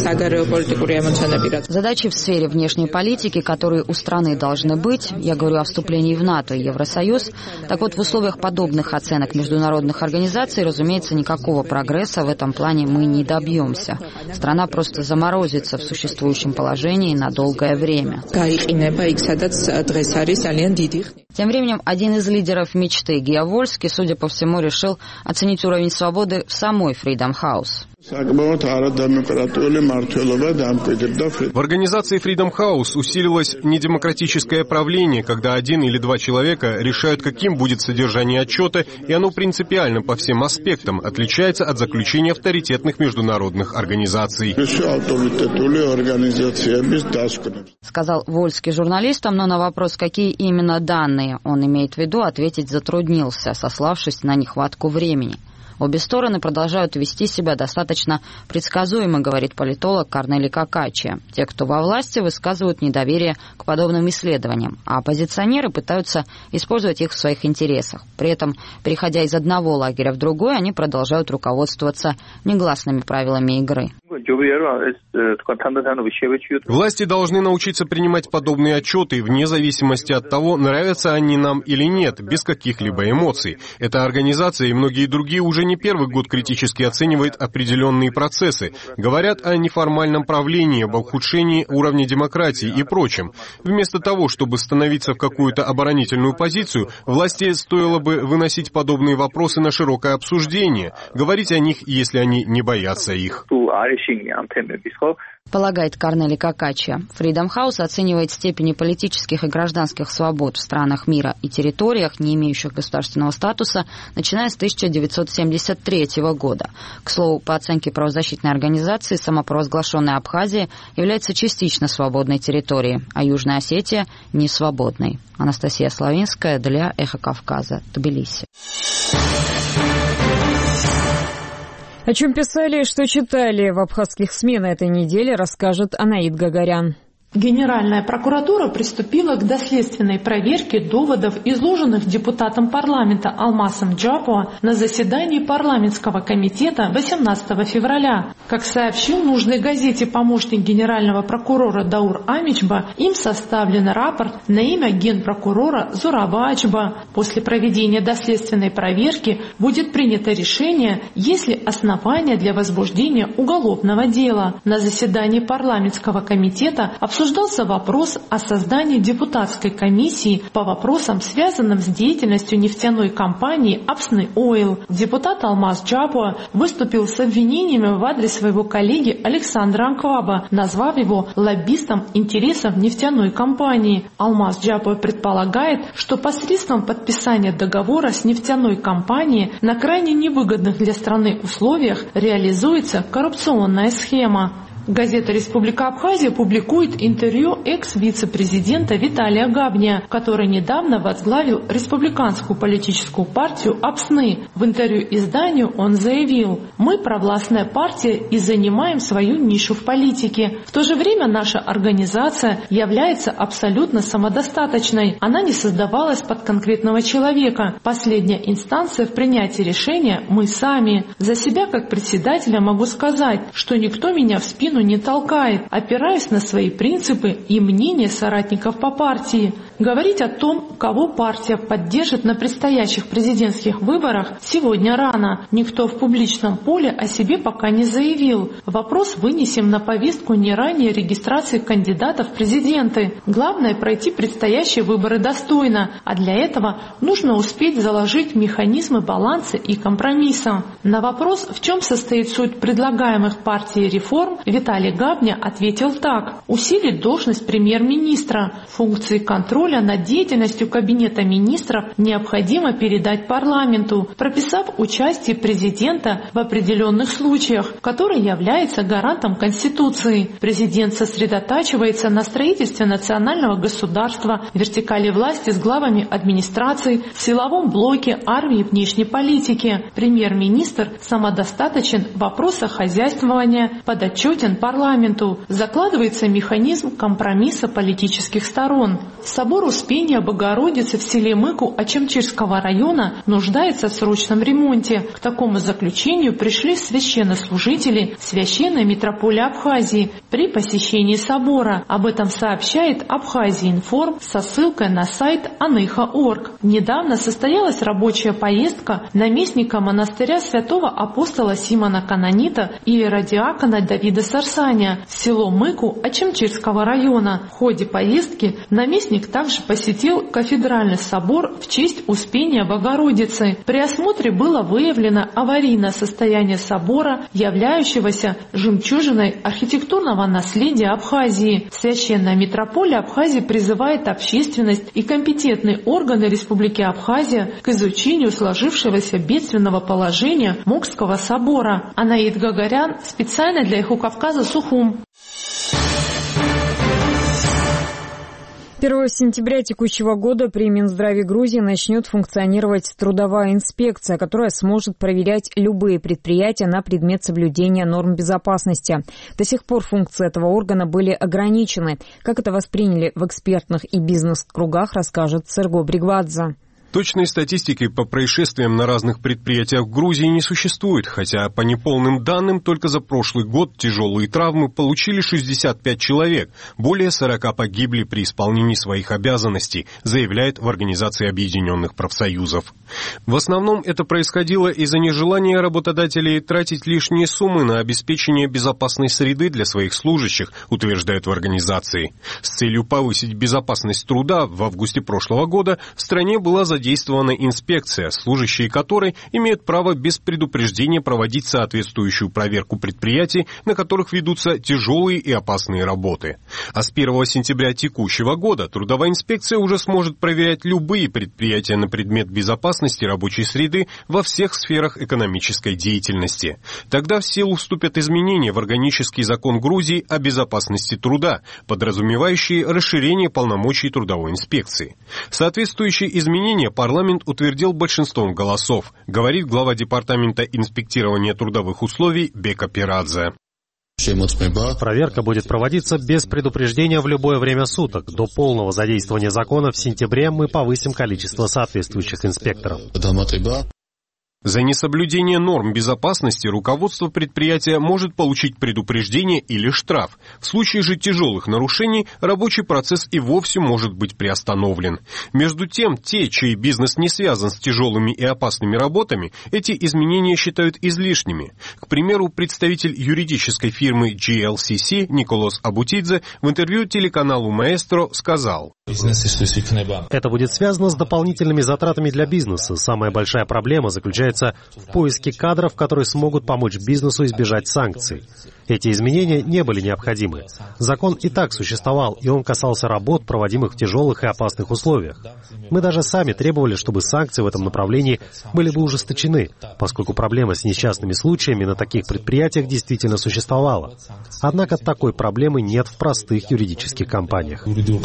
Задачи в сфере внешней политики, которые у страны должны быть, я говорю о вступлении в НАТО и Евросоюз, так вот в условиях подобных оценок международных организаций, разумеется, никакого прогресса в этом плане мы не добьемся. Страна просто заморозится в существующем положении на долгое время. Тем временем один из лидеров мечты, Гия Вольский, судя по всему, решил оценить уровень свободы в самой Freedom House. В организации Freedom House усилилось недемократическое правление, когда один или два человека решают, каким будет содержание отчета, и оно принципиально по всем аспектам отличается от заключения авторитетных международных организаций. Сказал Вольский журналистам, но на вопрос, какие именно данные он имеет в виду, ответить затруднился, сославшись на нехватку времени. Обе стороны продолжают вести себя достаточно предсказуемо, говорит политолог Корнели Какачи. Те, кто во власти, высказывают недоверие к подобным исследованиям, а оппозиционеры пытаются использовать их в своих интересах. При этом, переходя из одного лагеря в другой, они продолжают руководствоваться негласными правилами игры. Власти должны научиться принимать подобные отчеты вне зависимости от того, нравятся они нам или нет, без каких-либо эмоций. Эта организация и многие другие уже не первый год критически оценивают определенные процессы, говорят о неформальном правлении, об ухудшении уровня демократии и прочем. Вместо того, чтобы становиться в какую-то оборонительную позицию, власти стоило бы выносить подобные вопросы на широкое обсуждение, говорить о них, если они не боятся их. Полагает Корнели Какачи. Freedom House оценивает степени политических и гражданских свобод в странах мира и территориях, не имеющих государственного статуса, начиная с тысяча девятьсот семьдесят третьего года. К слову, по оценке правозащитной организации, самопровозглашенная Абхазия является частично свободной территорией, а Южная Осетия – несвободной. Анастасия Славинская для Эхо Кавказа, Тбилиси. О чем писали и что читали в абхазских СМИ на этой неделе, расскажет Анаид Гагарян. Генеральная прокуратура приступила к доследственной проверке доводов, изложенных депутатом парламента Алмасом Джапуа на заседании парламентского комитета восемнадцатого февраля. Как сообщил нужной газете помощник генерального прокурора Даур Амичба, им составлен рапорт на имя генпрокурора Зураба Ачба. После проведения доследственной проверки будет принято решение, есть ли основания для возбуждения уголовного дела. На заседании парламентского комитета обсуждали обсуждался вопрос о создании депутатской комиссии по вопросам, связанным с деятельностью нефтяной компании «Апсны Ойл». Депутат Алмаз Джапуа выступил с обвинениями в адрес своего коллеги Александра Анкваба, назвав его лоббистом интересов нефтяной компании. Алмаз Джапуа предполагает, что посредством подписания договора с нефтяной компанией на крайне невыгодных для страны условиях реализуется коррупционная схема. Газета «Республика Абхазия» публикует интервью экс-вице-президента Виталия Габния, который недавно возглавил республиканскую политическую партию «Апсны». В интервью изданию он заявил: «Мы провластная партия и занимаем свою нишу в политике. В то же время наша организация является абсолютно самодостаточной. Она не создавалась под конкретного человека. Последняя инстанция в принятии решения мы сами. За себя как председателя могу сказать, что никто меня в спину не толкает, опираясь на свои принципы и мнения соратников по партии. Говорить о том, кого партия поддержит на предстоящих президентских выборах, сегодня рано. Никто в публичном поле о себе пока не заявил. Вопрос вынесем на повестку не ранее регистрации кандидатов в президенты. Главное — пройти предстоящие выборы достойно, а для этого нужно успеть заложить механизмы баланса и компромисса». На вопрос, в чем состоит суть предлагаемых партией реформ, Виталий Габня ответил так: «Усилить должность премьер-министра. Функции контроля над деятельностью кабинета министров необходимо передать парламенту, прописав участие президента в определенных случаях, который является гарантом Конституции. Президент сосредотачивается на строительстве национального государства, вертикали власти с главами администраций, силовом блоке, армии и внешней политики. Премьер-министр самодостаточен в вопросах хозяйствования, подотчетен парламенту. Закладывается механизм компромисса политических сторон. Собор Успения Богородицы в селе Мыку Ачамчирского района нуждается в срочном ремонте. К такому заключению пришли священнослужители Священной митрополии Абхазии при посещении собора. Об этом сообщает Абхазия-Информ со ссылкой на сайт аныха точка орг. Недавно состоялась рабочая поездка наместника монастыря святого апостола Симона Канонита и иеродиакона Давида Сарсаня в село Мыку Ачамчирского района. В ходе поездки наместник также посетил кафедральный собор в честь Успения Богородицы. При осмотре было выявлено аварийное состояние собора, являющегося жемчужиной архитектурного наследия Абхазии. Священная митрополия Абхазии призывает общественность и компетентные органы Республики Абхазия к изучению сложившегося бедственного положения Мукского собора. Анаид Гагарян, специально для Эхо Кавказа, Сухум. первого сентября текущего года при Минздраве Грузии начнет функционировать трудовая инспекция, которая сможет проверять любые предприятия на предмет соблюдения норм безопасности. До сих пор функции этого органа были ограничены. Как это восприняли в экспертных и бизнес-кругах, расскажет Серго Бригвадзе. Точной статистики по происшествиям на разных предприятиях в Грузии не существует, хотя по неполным данным только за прошлый год тяжелые травмы получили шестьдесят пять человек, более сорока погибли при исполнении своих обязанностей, заявляет в Организации Объединенных Профсоюзов. В основном это происходило из-за нежелания работодателей тратить лишние суммы на обеспечение безопасной среды для своих служащих, утверждают в организации. С целью повысить безопасность труда в августе прошлого года в стране была задействована задействована инспекция, служащие которой имеют право без предупреждения проводить соответствующую проверку предприятий, на которых ведутся тяжелые и опасные работы. А с первого сентября текущего года трудовая инспекция уже сможет проверять любые предприятия на предмет безопасности рабочей среды во всех сферах экономической деятельности. Тогда в силу вступят изменения в органический закон Грузии о безопасности труда, подразумевающие расширение полномочий трудовой инспекции. Соответствующие изменения парламент утвердил большинством голосов, говорит глава Департамента инспектирования трудовых условий Бека Пирадзе. Проверка будет проводиться без предупреждения в любое время суток. До полного задействования закона в сентябре мы повысим количество соответствующих инспекторов. За несоблюдение норм безопасности руководство предприятия может получить предупреждение или штраф. В случае же тяжелых нарушений рабочий процесс и вовсе может быть приостановлен. Между тем, те, чей бизнес не связан с тяжелыми и опасными работами, эти изменения считают излишними. К примеру, представитель юридической фирмы джи эл си си Николас Абутидзе в интервью телеканалу Маэстро сказал: «Это будет связано с дополнительными затратами для бизнеса. Самая большая проблема заключается в поиске кадров, которые смогут помочь бизнесу избежать санкций. Эти изменения не были необходимы. Закон и так существовал, и он касался работ, проводимых в тяжелых и опасных условиях. Мы даже сами требовали, чтобы санкции в этом направлении были бы ужесточены, поскольку проблема с несчастными случаями на таких предприятиях действительно существовала. Однако такой проблемы нет в простых юридических компаниях».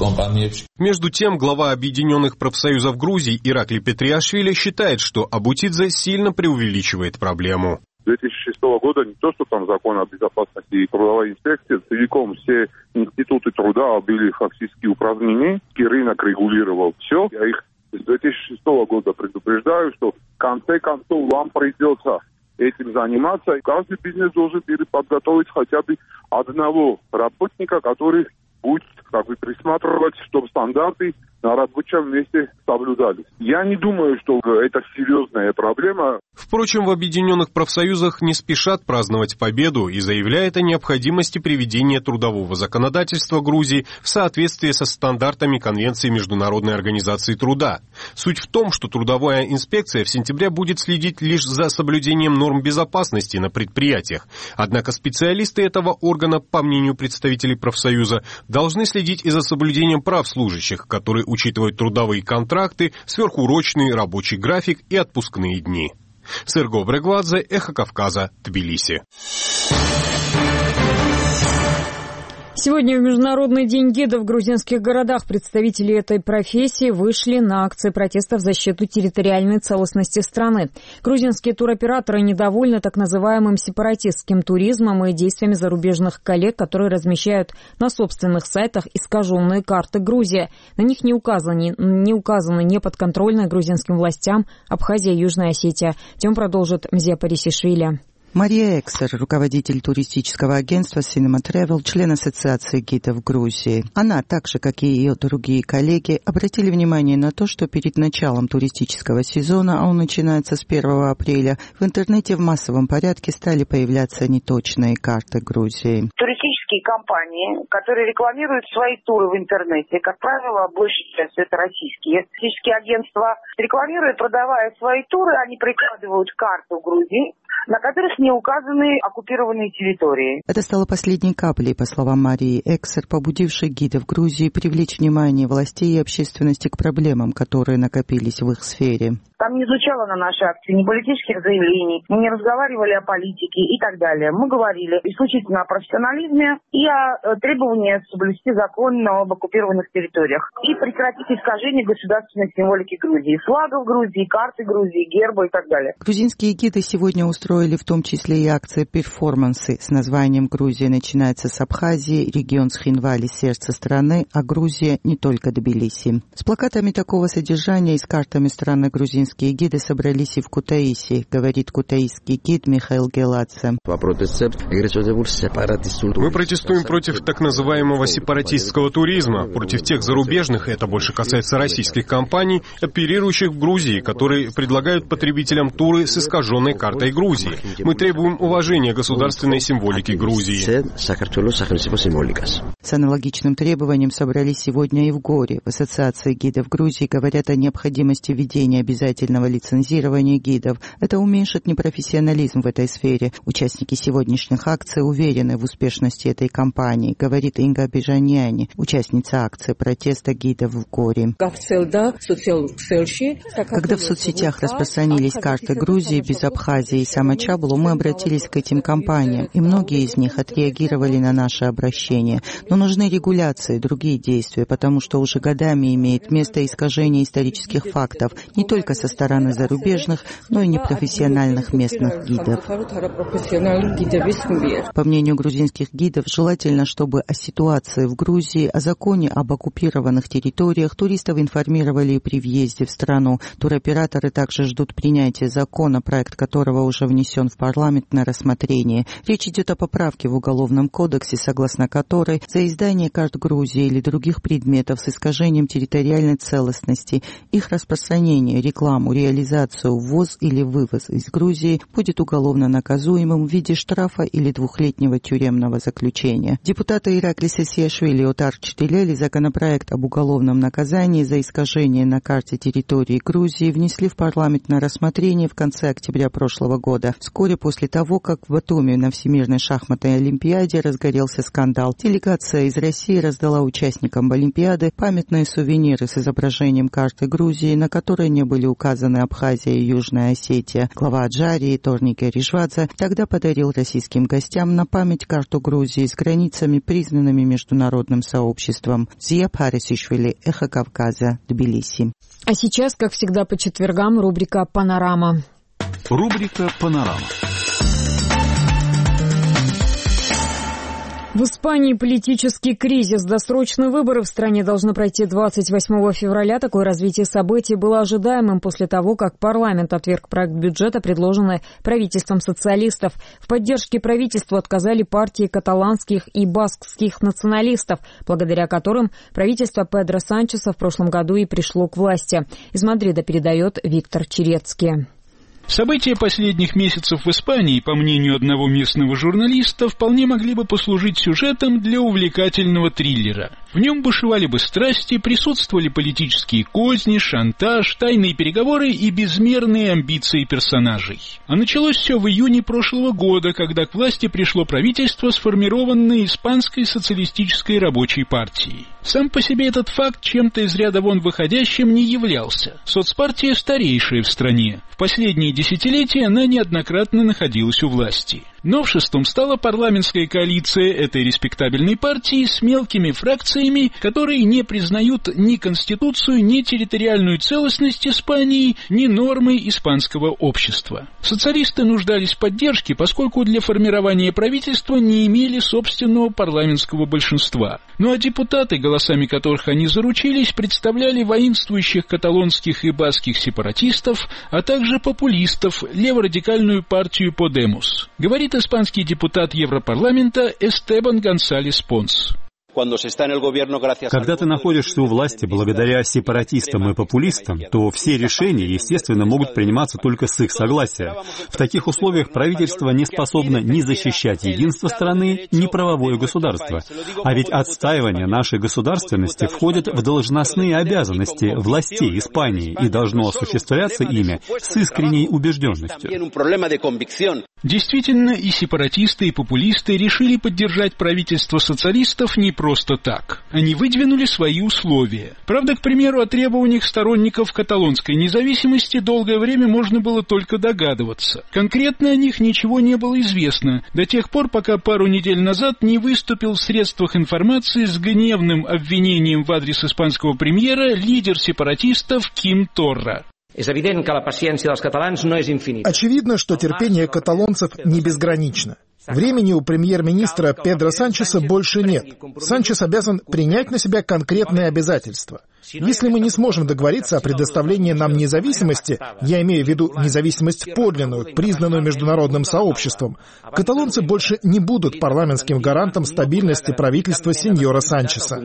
Между тем, глава Объединенных профсоюзов Грузии Иракли Петриашвили считает, что Абутидзе сильно преувеличивает проблему. две тысячи шестого года не то, что там закон о безопасности и трудовой инспекции, целиком все институты труда были фактически упразднены, и рынок регулировал все. Я их с две тысячи шестого года предупреждаю, что в конце концов вам придется этим заниматься. Каждый бизнес должен подготовить хотя бы одного работника, который будет как бы присматривать, чтобы стандарты на рабочем месте соблюдались. Я не думаю, что это серьезная проблема. Впрочем, в Объединенных профсоюзах не спешат праздновать победу и заявляют о необходимости приведения трудового законодательства Грузии в соответствии со стандартами Конвенции Международной организации труда. Суть в том, что трудовая инспекция в сентябре будет следить лишь за соблюдением норм безопасности на предприятиях. Однако специалисты этого органа, по мнению представителей профсоюза, должны следить и за соблюдением прав служащих, которые учитывают трудовые контракты, сверхурочный рабочий график и отпускные дни. Серго Брегладзе, Эхо Кавказа, Тбилиси. Сегодня в Международный день гида в грузинских городах представители этой профессии вышли на акции протеста в защиту территориальной целостности страны. Грузинские туроператоры недовольны так называемым сепаратистским туризмом и действиями зарубежных коллег, которые размещают на собственных сайтах искаженные карты Грузии. На них не указаны, не указаны неподконтрольные грузинским властям Абхазия и Южная Осетия. Тем продолжит Мзия Парисишвили. Мария Эксер, руководитель туристического агентства Cinema Travel, член Ассоциации гидов Грузии. Она, так же, как и ее другие коллеги, обратили внимание на то, что перед началом туристического сезона, а он начинается с первого апреля, в интернете в массовом порядке стали появляться неточные карты Грузии. Туристические компании, которые рекламируют свои туры в интернете, как правило, большей частью это российские. Туристические агентства, рекламируя, продавая свои туры, они прикладывают карту Грузии, на которых не указаны оккупированные территории. Это стало последней каплей, по словам Марии Эксер, побудившей гидов Грузии привлечь внимание властей и общественности к проблемам, которые накопились в их сфере. Там не звучало на нашей акции ни политических заявлений, мы не разговаривали о политике и так далее. Мы говорили исключительно о профессионализме и о требовании соблюсти закон об оккупированных территориях и прекратить искажение государственной символики Грузии, флагов Грузии, карты Грузии, герба и так далее. Грузинские гиды сегодня устроили в том числе и акции перформансы с названием «Грузия начинается с Абхазии», регион Схинвали, сердце страны, а Грузия не только Тбилиси. С плакатами такого содержания и с картами страны грузинские гиды собрались и в Кутаиси, говорит кутаисский гид Михаил Геладзе. Мы протестуем против так называемого сепаратистского туризма, против тех зарубежных, это больше касается российских компаний, оперирующих в Грузии, которые предлагают потребителям туры с искаженной картой Грузии. Мы требуем уважения государственной символики Грузии. С аналогичным требованием собрались сегодня и в Горе. В Ассоциации гидов Грузии говорят о необходимости введения обязательного лицензирования гидов. Это уменьшит непрофессионализм в этой сфере. Участники сегодняшних акций уверены в успешности этой кампании, говорит Инга Бежаняни, участница акции протеста гидов в Горе. Когда в соцсетях распространились карты Грузии без Абхазии и Самачаблу, мы обратились к этим компаниям, и многие из них отреагировали на наше обращение. Но нужны регуляции, другие действия, потому что уже годами имеет место искажение исторических фактов, не только с со стороны зарубежных, но и непрофессиональных местных гидов. По мнению грузинских гидов, желательно, чтобы о ситуации в Грузии, о законе об оккупированных территориях туристов информировали и при въезде в страну. Туроператоры также ждут принятия закона, проект которого уже внесен в парламент на рассмотрение. Речь идет о поправке в Уголовном кодексе, согласно которой за издание карт Грузии или других предметов с искажением территориальной целостности, их распространение, рекламу, реализацию, ввоз или вывоз из Грузии будет уголовно наказуемым в виде штрафа или двухлетнего тюремного заключения. Депутаты Ираклис Сесиашвили и Отар Чтилели законопроект об уголовном наказании за искажение на карте территории Грузии внесли в парламент на рассмотрение в конце октября прошлого года, вскоре после того, как в Батуми на Всемирной шахматной олимпиаде разгорелся скандал. Делегация из России раздала участникам олимпиады памятные сувениры с изображением карты Грузии, на которой не были указаны Абхазия и Южная Осетия. Глава Аджарии Торнике Ришвадзе тогда подарил российским гостям на память карту Грузии с границами, признанными международным сообществом. Зия Парисишвили, Эхо Кавказа, Тбилиси. А сейчас, как всегда по четвергам, рубрика «Панорама». Рубрика «Панорама». В Испании политический кризис. Досрочные выборы в стране должны пройти двадцать восьмого февраля. Такое развитие событий было ожидаемым после того, как парламент отверг проект бюджета, предложенный правительством социалистов. В поддержке правительству отказали партии каталанских и баскских националистов, благодаря которым правительство Педро Санчеса в прошлом году и пришло к власти. Из Мадрида передает Виктор Черецкий. События последних месяцев в Испании, по мнению одного местного журналиста, вполне могли бы послужить сюжетом для увлекательного триллера. В нем бушевали бы страсти, присутствовали политические козни, шантаж, тайные переговоры и безмерные амбиции персонажей. А началось все в июне прошлого года, когда к власти пришло правительство, сформированное Испанской социалистической рабочей партией. Сам по себе этот факт чем-то из ряда вон выходящим не являлся. Соцпартия старейшая в стране. В последние десятилетия она неоднократно находилась у власти. Новшеством стала парламентская коалиция этой респектабельной партии с мелкими фракциями, которые не признают ни Конституцию, ни территориальную целостность Испании, ни нормы испанского общества. Социалисты нуждались в поддержке, поскольку для формирования правительства не имели собственного парламентского большинства. Ну а депутаты, голосами которых они заручились, представляли воинствующих каталонских и баскских сепаратистов, а также популистов, леворадикальную партию Подемос. Говорит испанский депутат Европарламента Эстебан Гонсалес Понс. Когда ты находишься у власти благодаря сепаратистам и популистам, то все решения, естественно, могут приниматься только с их согласия. В таких условиях правительство не способно ни защищать единство страны, ни правовое государство. А ведь отстаивание нашей государственности входит в должностные обязанности властей Испании и должно осуществляться ими с искренней убежденностью. Действительно, и сепаратисты, и популисты решили поддержать правительство социалистов не просто так. Они выдвинули свои условия. Правда, к примеру, о требованиях сторонников каталонской независимости долгое время можно было только догадываться. Конкретно о них ничего не было известно, до тех пор, пока пару недель назад не выступил в средствах информации с гневным обвинением в адрес испанского премьера лидер сепаратистов Ким Торра. Очевидно, что терпение каталонцев не безгранично. Времени у премьер-министра Педро Санчеса больше нет. Санчес обязан принять на себя конкретные обязательства. Если мы не сможем договориться о предоставлении нам независимости, я имею в виду независимость подлинную, признанную международным сообществом, каталонцы больше не будут парламентским гарантом стабильности правительства сеньора Санчеса.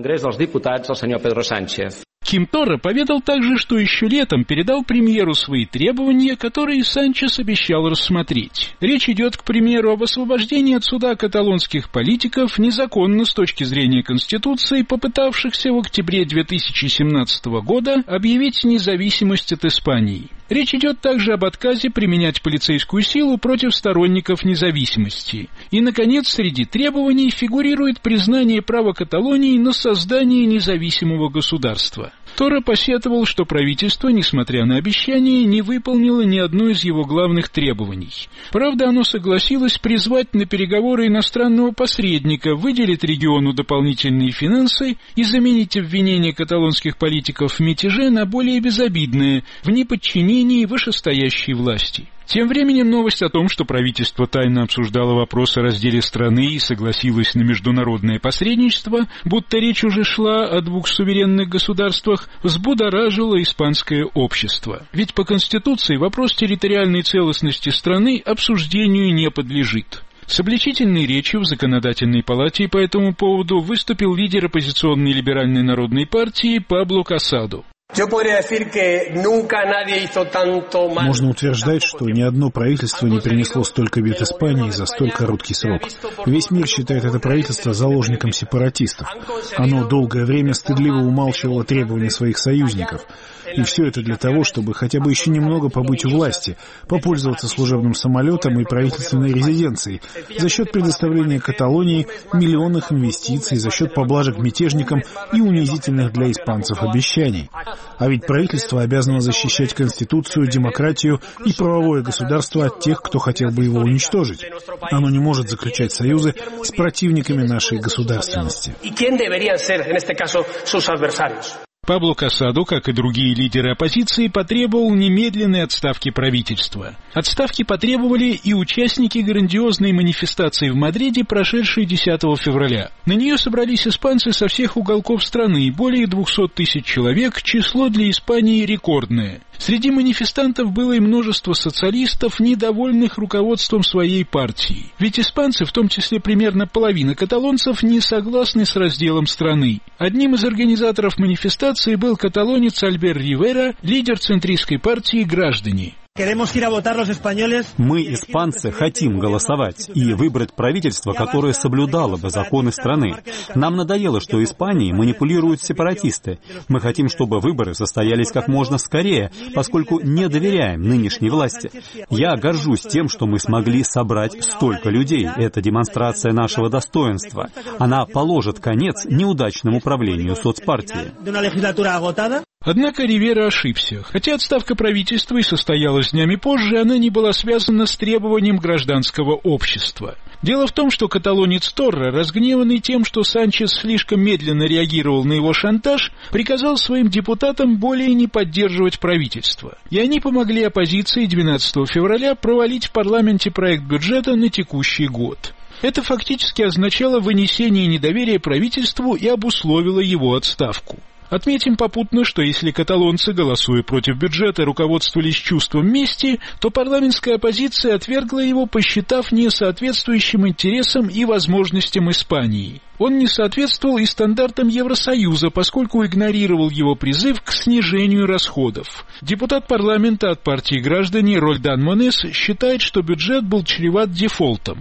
Ким Торра поведал также, что еще летом передал премьеру свои требования, которые Санчес обещал рассмотреть. Речь идет, к примеру, об освобождении от суда каталонских политиков, незаконно с точки зрения Конституции, попытавшихся в октябре две тысячи семнадцатого года объявить независимость от Испании. Речь идет также об отказе применять полицейскую силу против сторонников независимости. И, наконец, среди требований фигурирует признание права Каталонии на создание независимого государства. Торра посетовал, что правительство, несмотря на обещания, не выполнило ни одно из его главных требований. Правда, оно согласилось призвать на переговоры иностранного посредника, выделить региону дополнительные финансы и заменить обвинения каталонских политиков в мятеже на более безобидные, в неподчинении вышестоящей власти. Тем временем новость о том, что правительство тайно обсуждало вопрос о разделе страны и согласилось на международное посредничество, будто речь уже шла о двух суверенных государствах, взбудоражило испанское общество. Ведь по Конституции вопрос территориальной целостности страны обсуждению не подлежит. С обличительной речью в Законодательной палате по этому поводу выступил лидер оппозиционной либеральной народной партии Пабло Касадо. Можно утверждать, что ни одно правительство не принесло столько бед Испании за столь короткий срок. Весь мир считает это правительство заложником сепаратистов. Оно долгое время стыдливо умалчивало требования своих союзников. И все это для того, чтобы хотя бы еще немного побыть у власти, попользоваться служебным самолетом и правительственной резиденцией, за счет предоставления Каталонии миллионных инвестиций, за счет поблажек мятежникам и унизительных для испанцев обещаний. А ведь правительство обязано защищать Конституцию, демократию и правовое государство от тех, кто хотел бы его уничтожить. Оно не может заключать союзы с противниками нашей государственности. Пабло Касадо, как и другие лидеры оппозиции, потребовал немедленной отставки правительства. Отставки потребовали и участники грандиозной манифестации в Мадриде, прошедшей десятого февраля. На нее собрались испанцы со всех уголков страны, более двухсот тысяч человек, число для Испании рекордное. Среди манифестантов было и множество социалистов, недовольных руководством своей партии. Ведь испанцы, в том числе примерно половина каталонцев, не согласны с разделом страны. Одним из организаторов манифестации был каталонец Альбер Ривера, лидер центристской партии «Граждане». Мы, испанцы, хотим голосовать и выбрать правительство, которое соблюдало бы законы страны. Нам надоело, что Испанией манипулируют сепаратисты. Мы хотим, чтобы выборы состоялись как можно скорее, поскольку не доверяем нынешней власти. Я горжусь тем, что мы смогли собрать столько людей. Это демонстрация нашего достоинства. Она положит конец неудачному правлению соцпартии. Однако Ривера ошибся. Хотя отставка правительства и состоялась днями позже, она не была связана с требованием гражданского общества. Дело в том, что каталонец Торра, разгневанный тем, что Санчес слишком медленно реагировал на его шантаж, приказал своим депутатам более не поддерживать правительство. И они помогли оппозиции двенадцатого февраля провалить в парламенте проект бюджета на текущий год. Это фактически означало вынесение недоверия правительству и обусловило его отставку. Отметим попутно, что если каталонцы, голосуя против бюджета, руководствовались чувством мести, то парламентская оппозиция отвергла его, посчитав несоответствующим интересам и возможностям Испании. Он не соответствовал и стандартам Евросоюза, поскольку игнорировал его призыв к снижению расходов. Депутат парламента от партии «Граждане» Рольдан Монес считает, что бюджет был чреват дефолтом.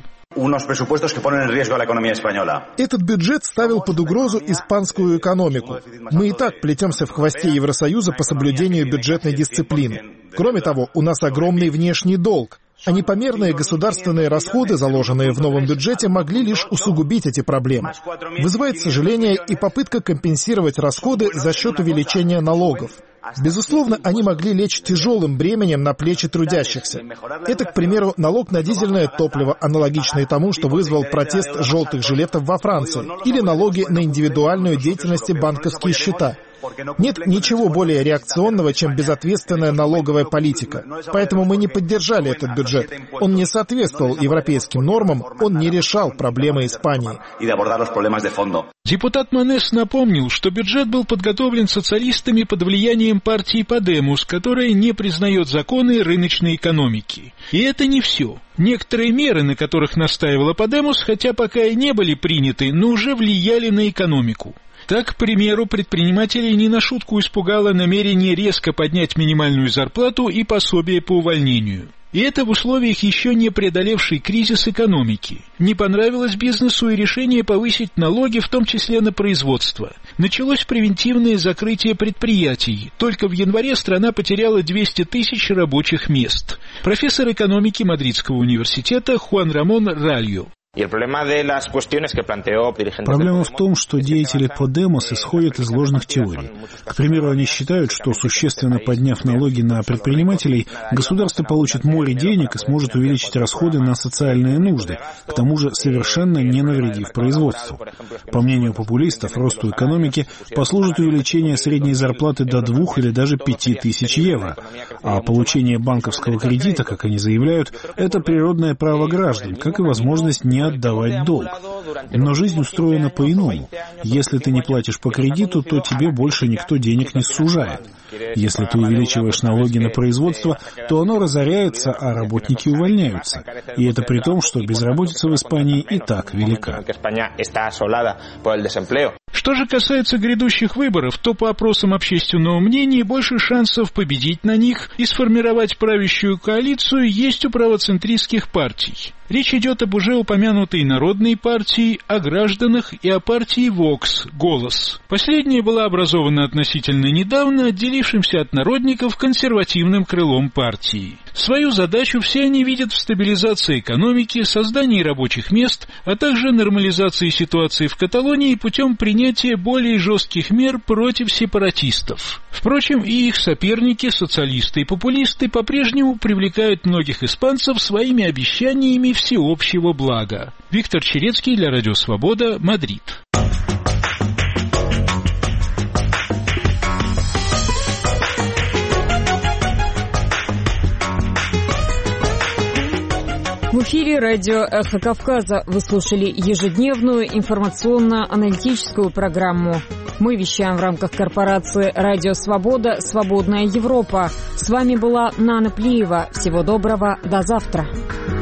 Этот бюджет ставил под угрозу испанскую экономику. Мы и так плетемся в хвосте Евросоюза по соблюдению бюджетной дисциплины. Кроме того, у нас огромный внешний долг, а непомерные государственные расходы, заложенные в новом бюджете, могли лишь усугубить эти проблемы. Вызывает сожаление и попытка компенсировать расходы за счет увеличения налогов. Безусловно, они могли лечь тяжелым бременем на плечи трудящихся. Это, к примеру, налог на дизельное топливо, аналогичный тому, что вызвал протест желтых жилетов во Франции, или налоги на индивидуальную деятельность и банковские счета. Нет ничего более реакционного, чем безответственная налоговая политика. Поэтому мы не поддержали этот бюджет. Он не соответствовал европейским нормам, он не решал проблемы Испании. Депутат Монес напомнил, что бюджет был подготовлен социалистами под влиянием партии Подемус, которая не признает законы рыночной экономики. И это не все. Некоторые меры, на которых настаивала Подемус, хотя пока и не были приняты, но уже влияли на экономику. Так, к примеру, предпринимателей не на шутку испугало намерение резко поднять минимальную зарплату и пособие по увольнению. И это в условиях еще не преодолевшей кризис экономики. Не понравилось бизнесу и решение повысить налоги, в том числе на производство. Началось превентивное закрытие предприятий. Только в январе страна потеряла двести тысяч рабочих мест. Профессор экономики Мадридского университета Хуан Рамон Ральо. Проблема в том, что деятели Подемос исходят из ложных теорий. К примеру, они считают, что, существенно подняв налоги на предпринимателей, государство получит море денег и сможет увеличить расходы на социальные нужды, к тому же совершенно не навредив производству. По мнению популистов, росту экономики послужит увеличение средней зарплаты до двух или даже пяти тысяч евро, а получение банковского кредита, как они заявляют, это природное право граждан, как и возможность не отдавать долг. Но жизнь устроена по-иному. Если ты не платишь по кредиту, то тебе больше никто денег не сужает. Если ты увеличиваешь налоги на производство, то оно разоряется, а работники увольняются. И это при том, что безработица в Испании и так велика. Что же касается грядущих выборов, то по опросам общественного мнения больше шансов победить на них и сформировать правящую коалицию есть у правоцентристских партий. Речь идет об уже упомянутой Народной партии, о гражданах и о партии Вокс, Голос. Последняя была образована относительно недавно отделившимся от народников консервативным крылом партии. Свою задачу все они видят в стабилизации экономики, создании рабочих мест, а также нормализации ситуации в Каталонии путем принятия более жестких мер против сепаратистов. Впрочем, и их соперники, социалисты и популисты, по-прежнему привлекают многих испанцев своими обещаниями всеобщего блага. Виктор Черецкий для Радио Свобода, Мадрид. В эфире радио «Эхо Кавказа». Вы слушали ежедневную информационно-аналитическую программу. Мы вещаем в рамках корпорации «Радио Свобода. Свободная Европа». С вами была Нана Плиева. Всего доброго. До завтра.